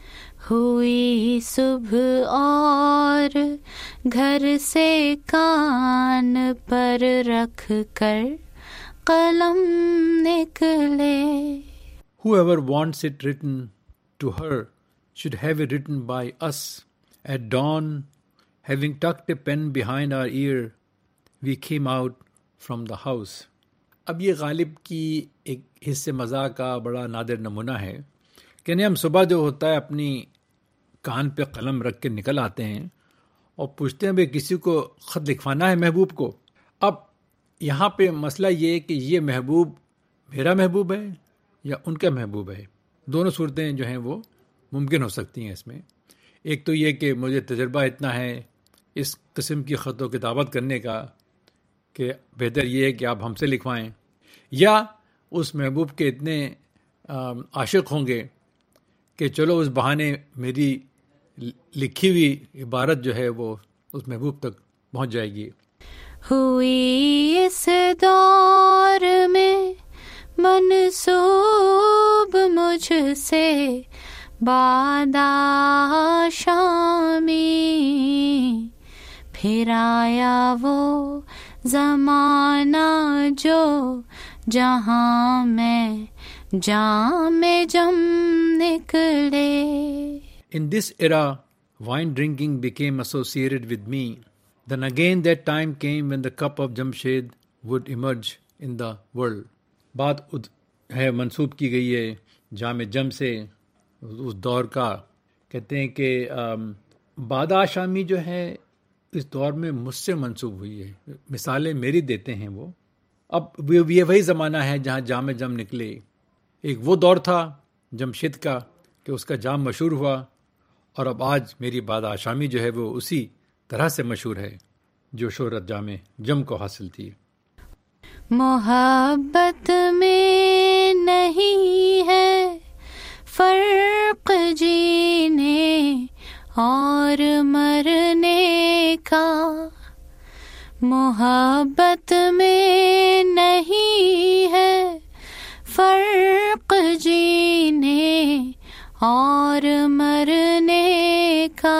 ہوئی صبح اور گھر سے کان پر رکھ کر قلم نکلے. Whoever wants it written to her should have it written by us. At dawn, having tucked a pen behind our ear, we came out from the house. اب یہ غالب کی ایک حصے مزاح کا بڑا نادر نمونہ ہے کہ ہم صبح جو ہوتا ہے اپنی کان پہ قلم رکھ کے نکل آتے ہیں اور پوچھتے ہیں بھئی کسی کو خط لکھوانا ہے محبوب کو. اب یہاں پہ مسئلہ یہ ہے کہ یہ محبوب میرا محبوب ہے یا ان کا محبوب ہے. دونوں صورتیں جو ہیں وہ ممکن ہو سکتی ہیں اس میں. ایک تو یہ کہ مجھے تجربہ اتنا ہے اس قسم کی خط و کتابت کرنے کا کہ بہتر یہ ہے کہ آپ ہم سے لکھوائیں، یا اس محبوب کے اتنے عاشق ہوں گے کہ چلو اس بہانے میری لکھی ہوئی عبارت جو ہے وہ اس محبوب تک پہنچ جائے گی. ہوئی اس دور میں منسوب مجھ سے بادہ شامی، پھر آیا وہ زمانہ جو جہاں میں جام جم نکلے. In this era, wine drinking became associated with me. Then again that time came when the cup of Jamshed would emerge in the world. بات ہے منسوب کی گئی ہے جام جم سے، اس دور کا. کہتے ہیں کہ بادہ شامی جو ہے اس دور میں مجھ سے منسوب ہوئی ہے. مثالیں میری دیتے ہیں وہ. اب یہ وہی زمانہ ہے جہاں جام جم نکلے. ایک وہ دور تھا جمشید کا کہ اس کا جام مشہور ہوا، اور اب آج میری بادہ شامی جو ہے وہ اسی طرح سے مشہور ہے جو شہرت جام جم کو حاصل تھی. محبت میں نہیں ہے فرق جینے اور مرنے کا، محبت میں نہیں ہے فرق جینے اور مرنے کا،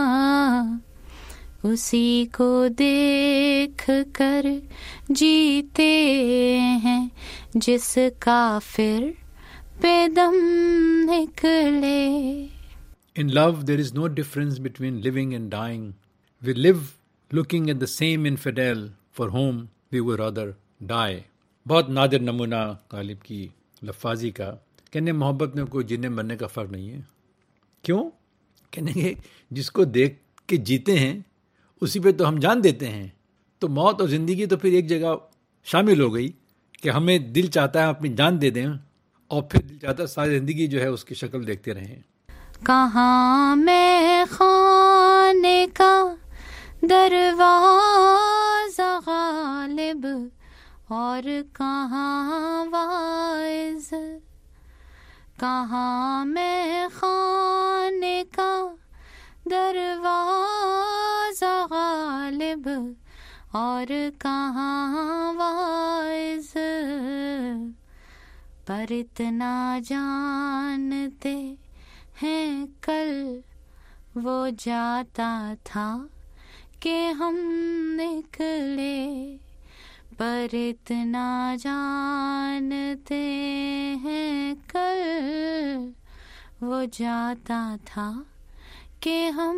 اسی کو دیکھ کر جیتے ہیں جس کافر پہ دم نکلے. In love there is no difference between living and dying. We live looking at the same infidel for whom we would rather die. بہت نادر نمونہ غالب کی لفاظی کا. کہنے محبت میں کوئی جینے مرنے کا فرق نہیں ہے. کیوں؟ کہنے کہ جس کو دیکھ کے جیتے ہیں اسی پہ تو ہم جان دیتے ہیں. تو موت اور زندگی تو پھر ایک جگہ شامل ہو گئی کہ ہمیں دل چاہتا ہے اپنی جان دے دیں، اور پھر دل چاہتا ہے ساری زندگی جو ہے اس کی شکل دیکھتے رہیں. کہاں میں خانے کا دروازہ غالب اور کہاں واعظ، کہاں میں خانے کا دروازہ غالب اور کہاں واعظ، پر اتنا جانتے ہیں کل وہ جاتا تھا کہ ہم نکلے، پر اتنا جانتے ہیں کل وہ جاتا تھا کہ ہم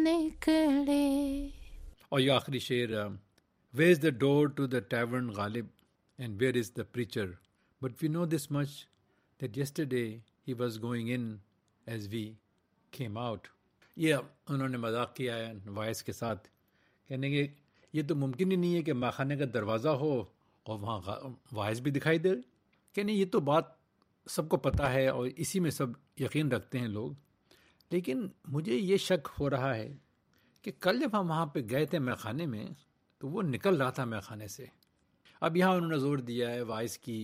نکلے. اور یہ آخری شعر، where is the door to the tavern Ghalib and where is the preacher but we know this much that yesterday he was going in as we came out. یہ انہوں نے مذاق کیا ہے وائس کے ساتھ، کہنے کہ یہ تو ممکن ہی نہیں ہے کہ ماخانے کا دروازہ ہو اور وہاں وائس بھی دکھائی دے. کہنے یہ تو بات سب کو پتہ ہے اور اسی میں سب یقین رکھتے ہیں لوگ، لیکن مجھے یہ شک ہو رہا ہے کہ کل جب ہم وہاں پہ گئے تھے میخانے میں تو وہ نکل رہا تھا میخانے سے. اب یہاں انہوں نے زور دیا ہے وائس کی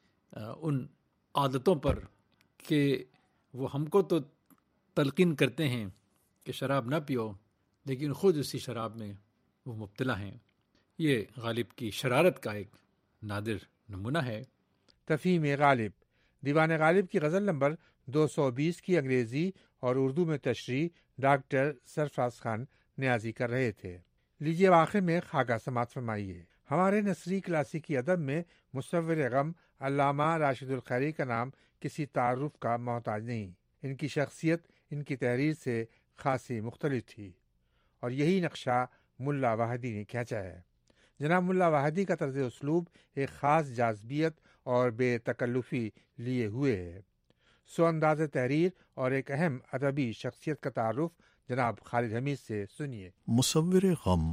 ان عادتوں پر کہ وہ ہم کو تو تلقین کرتے ہیں کہ شراب نہ پیو، لیکن خود اسی شراب میں وہ مبتلا ہیں. یہ غالب کی شرارت کا ایک نادر نمونہ ہے. تفہیم غالب، دیوان غالب کی غزل نمبر 220 کی انگریزی اور اردو میں تشریح ڈاکٹر سرفراز خان نیازی کر رہے تھے. لیجیے آخر میں خاکہ سماعت فرمائیے. ہمارے نثری کلاسیکی ادب میں مصور غم علامہ راشد الخیری کا نام کسی تعارف کا محتاج نہیں. ان کی شخصیت ان کی تحریر سے خاصی مختلف تھی اور یہی نقشہ ملا واحدی نے کھینچا ہے. جناب ملا واحدی کا طرز اسلوب ایک خاص جاذبیت اور بے تکلفی لیے ہوئے ہے. سو انداز تحریر اور ایک اہم ادبی شخصیت کا تعارف جناب خالد حمید سے سنیے. مصور غم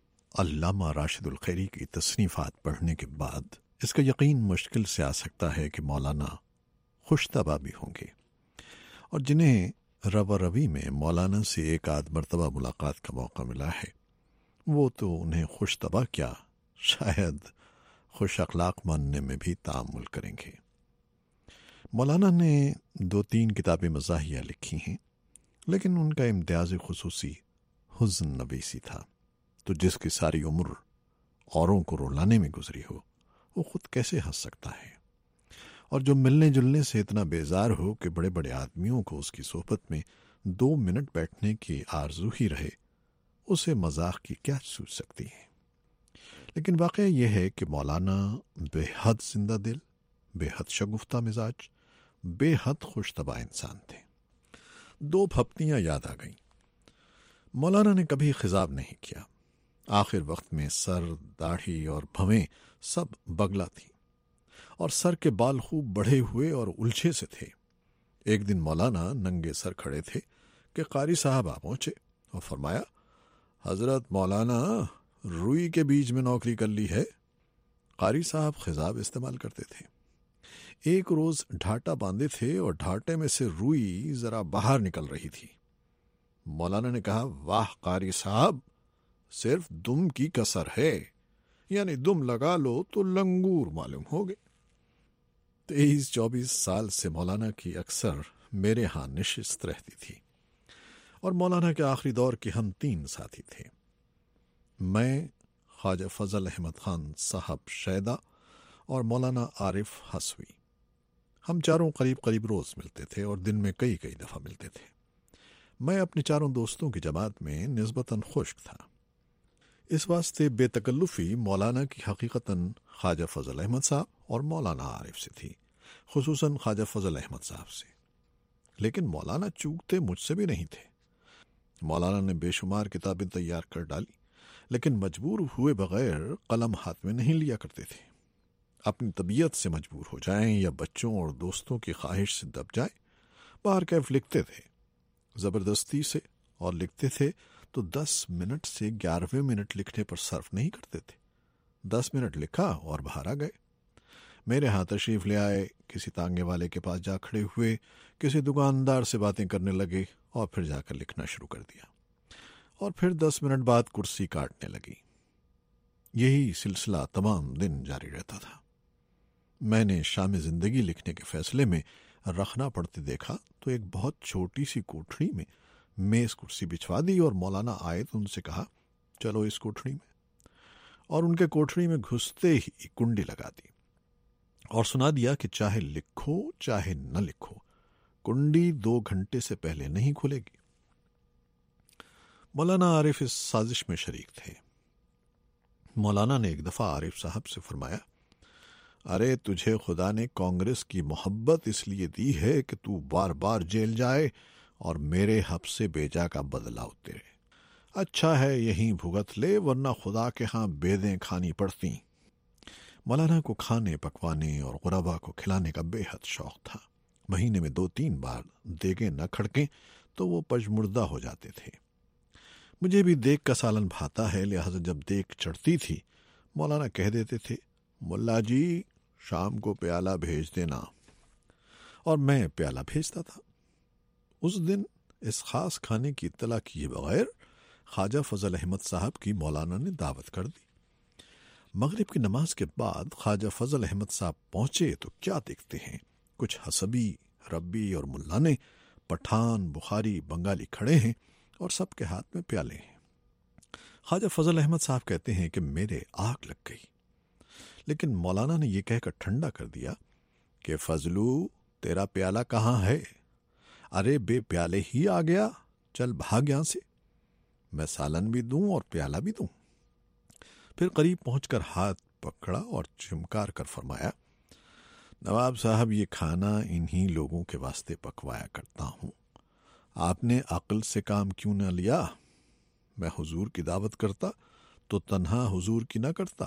علامہ راشد الخیری کی تصنیفات پڑھنے کے بعد اس کا یقین مشکل سے آ سکتا ہے کہ مولانا خوش طبع بھی ہوں گے، اور جنہیں روا روی میں مولانا سے ایک آدھ مرتبہ ملاقات کا موقع ملا ہے وہ تو انہیں خوش طبع کیا شاید خوش اخلاق ماننے میں بھی تعامل کریں گے. مولانا نے 2-3 کتابیں مزاحیہ لکھی ہیں، لیکن ان کا امتیاز خصوصی حزن نویسی تھا. تو جس کی ساری عمر اوروں کو رلانے میں گزری ہو وہ خود کیسے ہنس سکتا ہے؟ اور جو ملنے جلنے سے اتنا بیزار ہو کہ بڑے بڑے آدمیوں کو اس کی صحبت میں 2 منٹ بیٹھنے کی آرزو ہی رہے، اسے مذاق کی کیا سوچ سکتی ہے؟ لیکن واقعہ یہ ہے کہ مولانا بے حد زندہ دل، بے حد شگفتہ مزاج، بے حد خوش طبع انسان تھے. 2 پھپتیاں یاد آ گئیں. مولانا نے کبھی خضاب نہیں کیا. آخر وقت میں سر، داڑھی اور بھویں سب بگلا تھی اور سر کے بال خوب بڑھے ہوئے اور الجھے سے تھے. ایک دن مولانا ننگے سر کھڑے تھے کہ قاری صاحب آ پہنچے اور فرمایا، حضرت مولانا روئی کے بیج میں نوکری کر لی ہے. قاری صاحب خضاب استعمال کرتے تھے. ایک روز ڈھاٹا باندھے تھے اور ڈھاٹے میں سے روئی ذرا باہر نکل رہی تھی. مولانا نے کہا، واہ قاری صاحب، صرف دم کی کسر ہے، یعنی دم لگا لو تو لنگور معلوم ہوگے. 23-24 سال سے مولانا کی اکثر میرے ہاں نشست رہتی تھی اور مولانا کے آخری دور کے ہم 3 ساتھی تھے. میں، خواجہ فضل احمد خان صاحب شیدا اور مولانا عارف حسوی. ہم چاروں قریب روز ملتے تھے اور دن میں کئی دفعہ ملتے تھے. میں اپنے چاروں دوستوں کی جماعت میں نسبتاً خشک تھا. اس واسطے بے تکلفی مولانا کی حقیقتاً خواجہ فضل احمد صاحب اور مولانا عارف سے تھی، خصوصاً خواجہ فضل احمد صاحب سے. لیکن مولانا چوکتے مجھ سے بھی نہیں تھے. مولانا نے بے شمار کتابیں تیار کر ڈالی، لیکن مجبور ہوئے بغیر قلم ہاتھ میں نہیں لیا کرتے تھے. اپنی طبیعت سے مجبور ہو جائیں یا بچوں اور دوستوں کی خواہش سے دب جائیں، باہر کیف لکھتے تھے زبردستی سے، اور لکھتے تھے تو 10 منٹ سے 11ویں منٹ لکھنے پر صرف نہیں کرتے تھے. 10 منٹ لکھا اور باہر آ گئے. میرے ہاں تشریف لے آئے، کسی تانگے والے کے پاس جا کھڑے ہوئے، کسی دکاندار سے باتیں کرنے لگے اور پھر جا کر لکھنا شروع کر دیا، اور پھر 10 منٹ بعد کرسی کاٹنے لگی. یہی سلسلہ تمام دن جاری رہتا تھا. میں نے شام زندگی لکھنے کے فیصلے میں رکھنا پڑتے دیکھا تو ایک بہت چھوٹی سی کوٹھڑی میں میز کرسی بچھوا دی اور مولانا آئے تو ان سے کہا، چلو اس کوٹھڑی میں. اور ان کے کوٹھڑی میں گھستے ہی کنڈی لگا دی اور سنا دیا کہ چاہے لکھو چاہے نہ لکھو، کنڈی 2 گھنٹے سے پہلے نہیں کھلے گی۔ مولانا عارف اس سازش میں شریک تھے۔ مولانا نے ایک دفعہ عارف صاحب سے فرمایا، ارے تجھے خدا نے کانگریس کی محبت اس لیے دی ہے کہ تو بار بار جیل جائے اور میرے حب سے بیجا کا بدلہ اترے۔ اچھا ہے یہیں بھگت لے، ورنہ خدا کے ہاں بیدیں کھانی پڑتی۔ مولانا کو کھانے پکوانے اور غربا کو کھلانے کا بے حد شوق تھا۔ مہینے میں 2-3 بار دیگیں نہ کھڑکیں تو وہ پجمردہ ہو جاتے تھے۔ مجھے بھی دیگ کا سالن بھاتا ہے، لہذا جب دیگ چڑھتی تھی مولانا کہہ دیتے تھے، ملا جی شام کو پیالہ بھیج دینا، اور میں پیالہ بھیجتا تھا۔ اس دن اس خاص کھانے کی اطلاع کیے بغیر خواجہ فضل احمد صاحب کی مولانا نے دعوت کر دی۔ مغرب کی نماز کے بعد خواجہ فضل احمد صاحب پہنچے تو کیا دیکھتے ہیں، کچھ حسبی، ربی اور ملانے، پٹھان، بخاری، بنگالی کھڑے ہیں اور سب کے ہاتھ میں پیالے ہیں۔ خواجہ فضل احمد صاحب کہتے ہیں کہ میرے آگ لگ گئی، لیکن مولانا نے یہ کہہ کر ٹھنڈا کر دیا کہ فضلو تیرا پیالہ کہاں ہے؟ ارے بے پیالے ہی آ گیا، چل بھاگ یہاں سے، میں سالن بھی دوں اور پیالہ بھی دوں۔ پھر قریب پہنچ کر ہاتھ پکڑا اور چمکار کر فرمایا، نواب صاحب یہ کھانا انہی لوگوں کے واسطے پکوایا کرتا ہوں، آپ نے عقل سے کام کیوں نہ لیا؟ میں حضور کی دعوت کرتا تو تنہا حضور کی نہ کرتا۔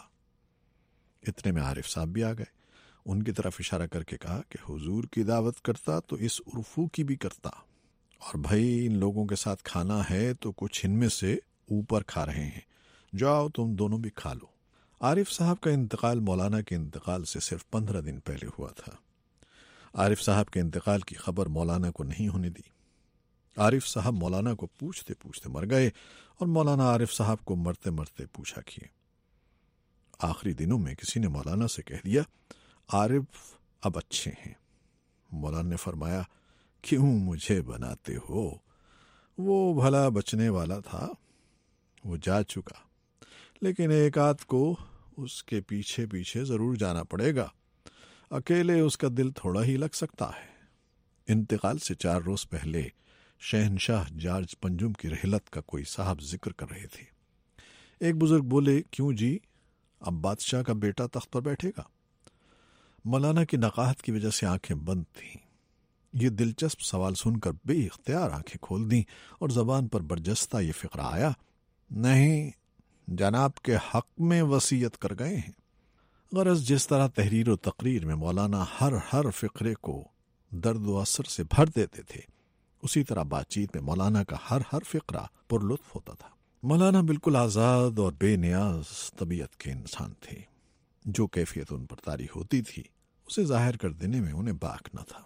اتنے میں عارف صاحب بھی آ گئے، ان کی طرف اشارہ کر کے کہا کہ حضور کی دعوت کرتا تو اس عرفو کی بھی کرتا، اور بھائی ان لوگوں کے ساتھ کھانا ہے تو کچھ ان میں سے اوپر کھا رہے ہیں، جاؤ تم دونوں بھی کھا لو۔ عارف صاحب کا انتقال مولانا کے انتقال سے صرف 15 دن پہلے ہوا تھا۔ عارف صاحب کے انتقال کی خبر مولانا کو نہیں ہونے دی۔ عارف صاحب مولانا کو پوچھتے پوچھتے مر گئے، اور مولانا عارف صاحب کو مرتے مرتے پوچھا کیے۔ آخری دنوں میں کسی نے مولانا سے کہہ دیا، عارف اب اچھے ہیں۔ مولانا نے فرمایا، کیوں مجھے بناتے ہو؟ وہ بھلا بچنے والا تھا، وہ جا چکا، لیکن ایک آدھ کو اس کے پیچھے پیچھے ضرور جانا پڑے گا، اکیلے اس کا دل تھوڑا ہی لگ سکتا ہے۔ انتقال سے 4 روز پہلے شہنشاہ جارج پنجم کی رحلت کا کوئی صاحب ذکر کر رہے تھے۔ ایک بزرگ بولے، کیوں جی اب بادشاہ کا بیٹا تخت پر بیٹھے گا؟ مولانا کی نقاہت کی وجہ سے آنکھیں بند تھیں۔ یہ دلچسپ سوال سن کر بے اختیار آنکھیں کھول دیں اور زبان پر برجستہ یہ فقرہ آیا، نہیں جناب کے حق میں وصیت کر گئے ہیں۔ غرض جس طرح تحریر و تقریر میں مولانا ہر فقرے کو درد و اثر سے بھر دیتے تھے، اسی طرح بات چیت میں مولانا کا ہر فقرہ پر لطف ہوتا تھا۔ مولانا بالکل آزاد اور بے نیاز طبیعت کے انسان تھے۔ جو کیفیت ان پر طاری ہوتی تھی اسے ظاہر کر دینے میں انہیں باک نہ تھا۔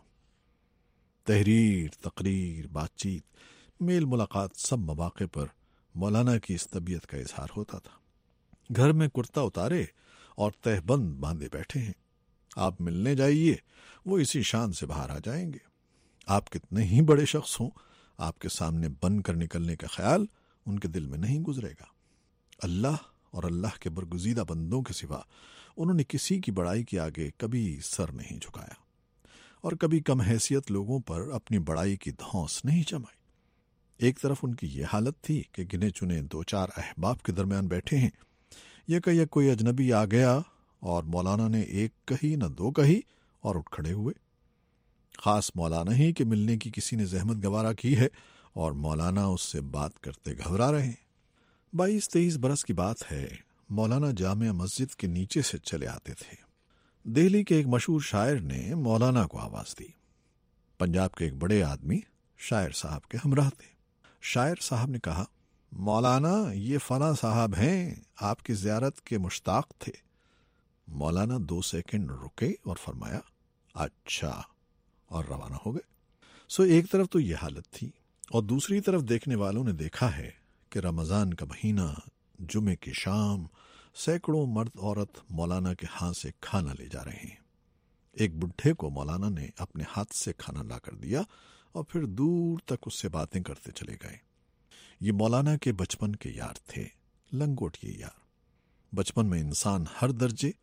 تحریر، تقریر، بات چیت، میل ملاقات، سب مواقع پر مولانا کی اس طبیعت کا اظہار ہوتا تھا۔ گھر میں کرتا اتارے اور تہ بند باندھے بیٹھے ہیں، آپ ملنے جائیے وہ اسی شان سے باہر آ جائیں گے۔ آپ کتنے ہی بڑے شخص ہوں، آپ کے سامنے بن کر نکلنے کا خیال ان کے دل میں نہیں گزرے گا۔ اللہ اور اللہ کے برگزیدہ بندوں کے سوا انہوں نے کسی کی بڑائی کے آگے کبھی سر نہیں جھکایا، اور کبھی کم حیثیت لوگوں پر اپنی بڑائی کی دھونس نہیں جمائی۔ ایک طرف ان کی یہ حالت تھی کہ گنے چنے 2-4 احباب کے درمیان بیٹھے ہیں، یہ کوئی اجنبی آ گیا اور مولانا نے ایک کہی نہ 2 کہی اور اٹھ کھڑے ہوئے۔ خاص مولانا ہی کہ ملنے کی کسی نے زحمت گوارا کی ہے اور مولانا اس سے بات کرتے گھبرا رہے ہیں۔ 22-23 برس کی بات ہے، مولانا جامع مسجد کے نیچے سے چلے آتے تھے۔ دہلی کے ایک مشہور شاعر نے مولانا کو آواز دی۔ پنجاب کے ایک بڑے آدمی شاعر صاحب کے ہمراہ تھے۔ شاعر صاحب نے کہا، مولانا یہ فلاں صاحب ہیں، آپ کی زیارت کے مشتاق تھے۔ مولانا 2 سیکنڈ رکے اور فرمایا، اچھا، اور روانہ ہو گئے۔ سو ایک طرف تو یہ حالت تھی، اور دوسری طرف دیکھنے والوں نے دیکھا ہے کہ رمضان کا مہینہ، جمعے کی شام، سینکڑوں مرد عورت مولانا کے ہاتھ سے کھانا لے جا رہے ہیں۔ ایک بڈھے کو مولانا نے اپنے ہاتھ سے کھانا لا کر دیا اور پھر دور تک اس سے باتیں کرتے چلے گئے۔ یہ مولانا کے بچپن کے یار تھے، لنگوٹیے یار۔ بچپن میں انسان ہر درجے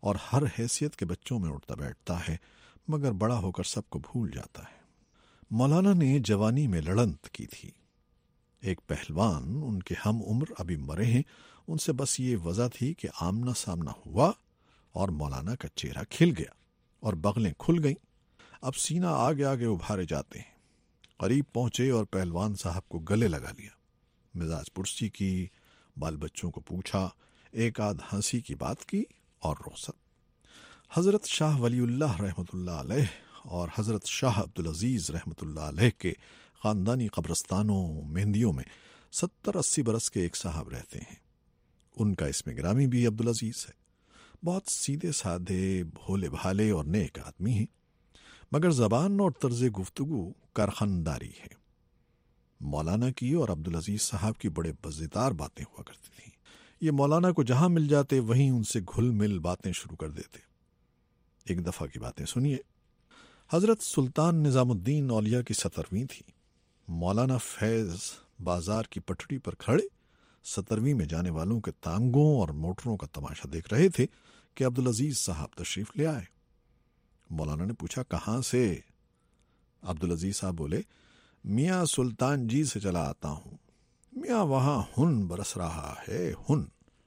اور ہر حیثیت کے بچوں میں اٹھتا بیٹھتا ہے، مگر بڑا ہو کر سب کو بھول جاتا ہے۔ مولانا نے جوانی میں لڑنت کی تھی۔ ایک پہلوان ان کے ہم عمر ابھی مرے ہیں، ان سے بس یہ وجہ تھی کہ آمنا سامنا ہوا اور مولانا کا چہرہ کھل گیا اور بغلیں کھل گئیں۔ اب سینہ آگے آگے ابھارے جاتے ہیں۔ قریب پہنچے اور پہلوان صاحب کو گلے لگا لیا، مزاج پرسی کی، بال بچوں کو پوچھا، ایک آدھ ہنسی کی بات کی اور رخصت۔ حضرت شاہ ولی اللہ رحمۃ اللہ علیہ اور حضرت شاہ عبدالعزیز رحمۃ اللہ علیہ کے خاندانی قبرستانوں مہندیوں میں 70-80 برس کے ایک صاحب رہتے ہیں۔ ان کا اسم گرامی بھی عبدالعزیز ہے۔ بہت سیدھے سادھے، بھولے بھالے اور نیک آدمی ہیں، مگر زبان اور طرز گفتگو کارخانداری ہے۔ مولانا کی اور عبدالعزیز صاحب کی بڑے مزیدار باتیں ہوا کرتی تھیں۔ یہ مولانا کو جہاں مل جاتے وہیں ان سے گھل مل باتیں شروع کر دیتے۔ ایک دفعہ کی باتیں سنیے۔ حضرت سلطان نظام الدین اولیاء کی 17ویں تھی۔ مولانا فیض بازار کی پٹڑی پر کھڑے 17ویں میں جانے والوں کے تانگوں اور موٹروں کا تماشا دیکھ رہے تھے کہ عبدالعزیز صاحب تشریف لے آئے۔ مولانا نے پوچھا، کہاں سے؟ عبدالعزیز صاحب بولے، میاں سلطان جی سے چلا آتا ہوں۔ میاں وہاں ہن برس رہا ہے، ہن۔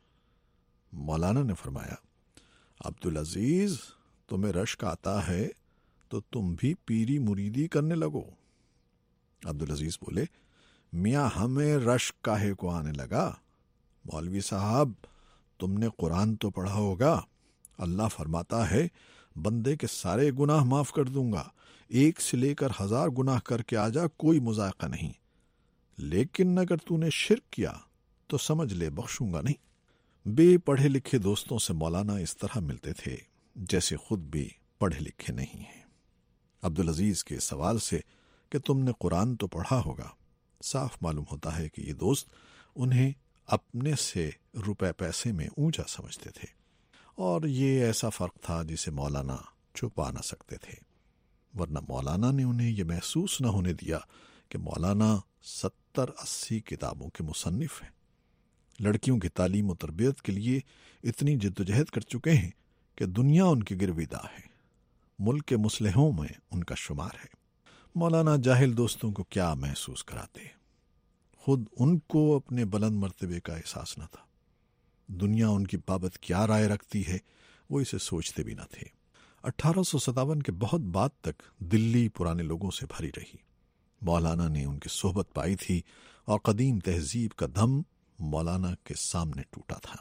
مولانا نے فرمایا، عبدالعزیز تمہیں رشک آتا ہے تو تم بھی پیری مریدی کرنے لگو۔ عبدالعزیز بولے، میاں ہمیں رشک کاہے کو آنے لگا؟ مولوی صاحب تم نے قرآن تو پڑھا ہوگا، اللہ فرماتا ہے بندے کے سارے گناہ معاف کر دوں گا، 1 سے لے کر 1000 گناہ کر کے آ جا، کوئی مذائقہ نہیں، لیکن اگر تو نے شرک کیا تو سمجھ لے بخشوں گا نہیں۔ بے پڑھے لکھے دوستوں سے مولانا اس طرح ملتے تھے جیسے خود بھی پڑھے لکھے نہیں ہیں۔ عبدالعزیز کے سوال سے کہ تم نے قرآن تو پڑھا ہوگا، صاف معلوم ہوتا ہے کہ یہ دوست انہیں اپنے سے روپے پیسے میں اونچا سمجھتے تھے، اور یہ ایسا فرق تھا جسے مولانا چھپا نہ سکتے تھے، ورنہ مولانا نے انہیں یہ محسوس نہ ہونے دیا کہ مولانا 70-80 کتابوں کے مصنف ہیں، لڑکیوں کی تعلیم و تربیت کے لیے اتنی جدوجہد کر چکے ہیں کہ دنیا ان کی گرویدہ ہے، ملک کے مصلحوں میں ان کا شمار ہے۔ مولانا جاہل دوستوں کو کیا محسوس کراتے، خود ان کو اپنے بلند مرتبے کا احساس نہ تھا، دنیا ان کی بابت کیا رائے رکھتی ہے وہ اسے سوچتے بھی نہ تھے۔ 1857 کے بہت بعد تک دلی پرانے لوگوں سے بھری رہی۔ مولانا نے ان کی صحبت پائی تھی اور قدیم تہذیب کا دم مولانا کے سامنے ٹوٹا تھا۔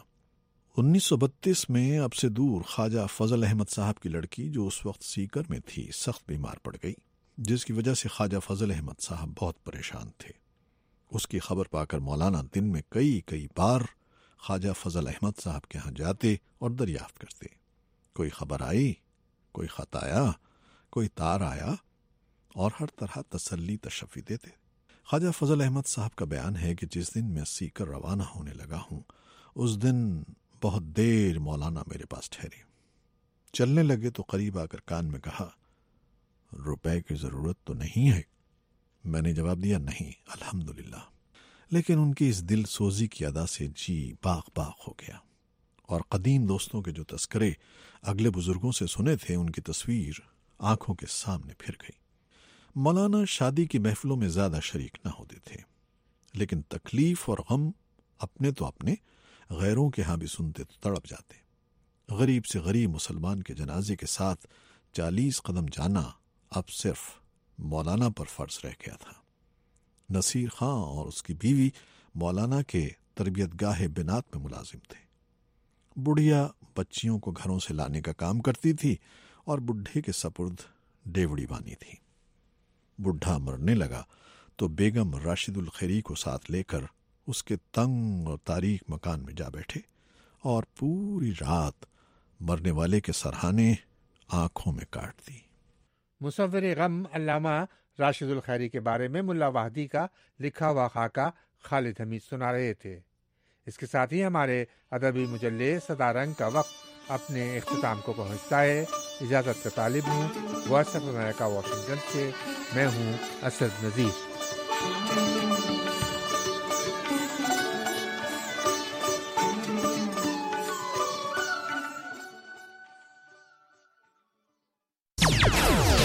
1932 میں اب سے دور خواجہ فضل احمد صاحب کی لڑکی جو اس وقت سیکر میں تھی سخت بیمار پڑ گئی، جس کی وجہ سے خواجہ فضل احمد صاحب بہت پریشان تھے۔ اس کی خبر پا کر مولانا دن میں کئی بار خواجہ فضل احمد صاحب کے ہاں جاتے اور دریافت کرتے، کوئی خبر آئی، کوئی خط آیا، کوئی تار آیا، اور ہر طرح تسلی تشفی دیتے۔ خواجہ فضل احمد صاحب کا بیان ہے کہ جس دن میں سیکر روانہ ہونے لگا ہوں اس دن بہت دیر مولانا میرے پاس ٹھہرے، چلنے لگے تو قریب آ کر کان میں کہا، روپے کی ضرورت تو نہیں ہے؟ میں نے جواب دیا، نہیں الحمدللہ، لیکن ان کی اس دل سوزی کی ادا سے جی باغ ہو گیا، اور قدیم دوستوں کے جو تذکرے اگلے بزرگوں سے سنے تھے ان کی تصویر آنکھوں کے سامنے پھر گئی۔ مولانا شادی کی محفلوں میں زیادہ شریک نہ ہوتے تھے، لیکن تکلیف اور غم اپنے تو اپنے، غیروں کے ہاں بھی سنتے تو تڑپ جاتے۔ غریب سے غریب مسلمان کے جنازے کے ساتھ 40 قدم جانا اب صرف مولانا پر فرض رہ گیا تھا۔ نصیر خان اور اس کی بیوی مولانا کے تربیت گاہ بنات میں ملازم تھے۔ بڑھیا بچیوں کو گھروں سے لانے کا کام کرتی تھی اور بڈھے کے سپرد ڈیوڑی بانی تھی۔ بڈھا مرنے لگا تو بیگم راشد الخیری کو ساتھ لے کر اس کے تنگ اور تاریک مکان میں جا بیٹھے اور پوری رات مرنے والے کے سرہانے آنکھوں میں کاٹ دی۔ مصور غم علامہ راشد الخیری کے بارے میں ملا وحدی کا لکھا ہوا خاکہ خالد حمید سنا رہے تھے۔ اس کے ساتھ ہی ہمارے ادبی مجلے صدا رنگ کا وقت اپنے اختتام کو پہنچتا ہے۔ اجازت کا طالب ہوں وائس آف امریکہ واشنگٹن سے، میں ہوں اسد نذیر۔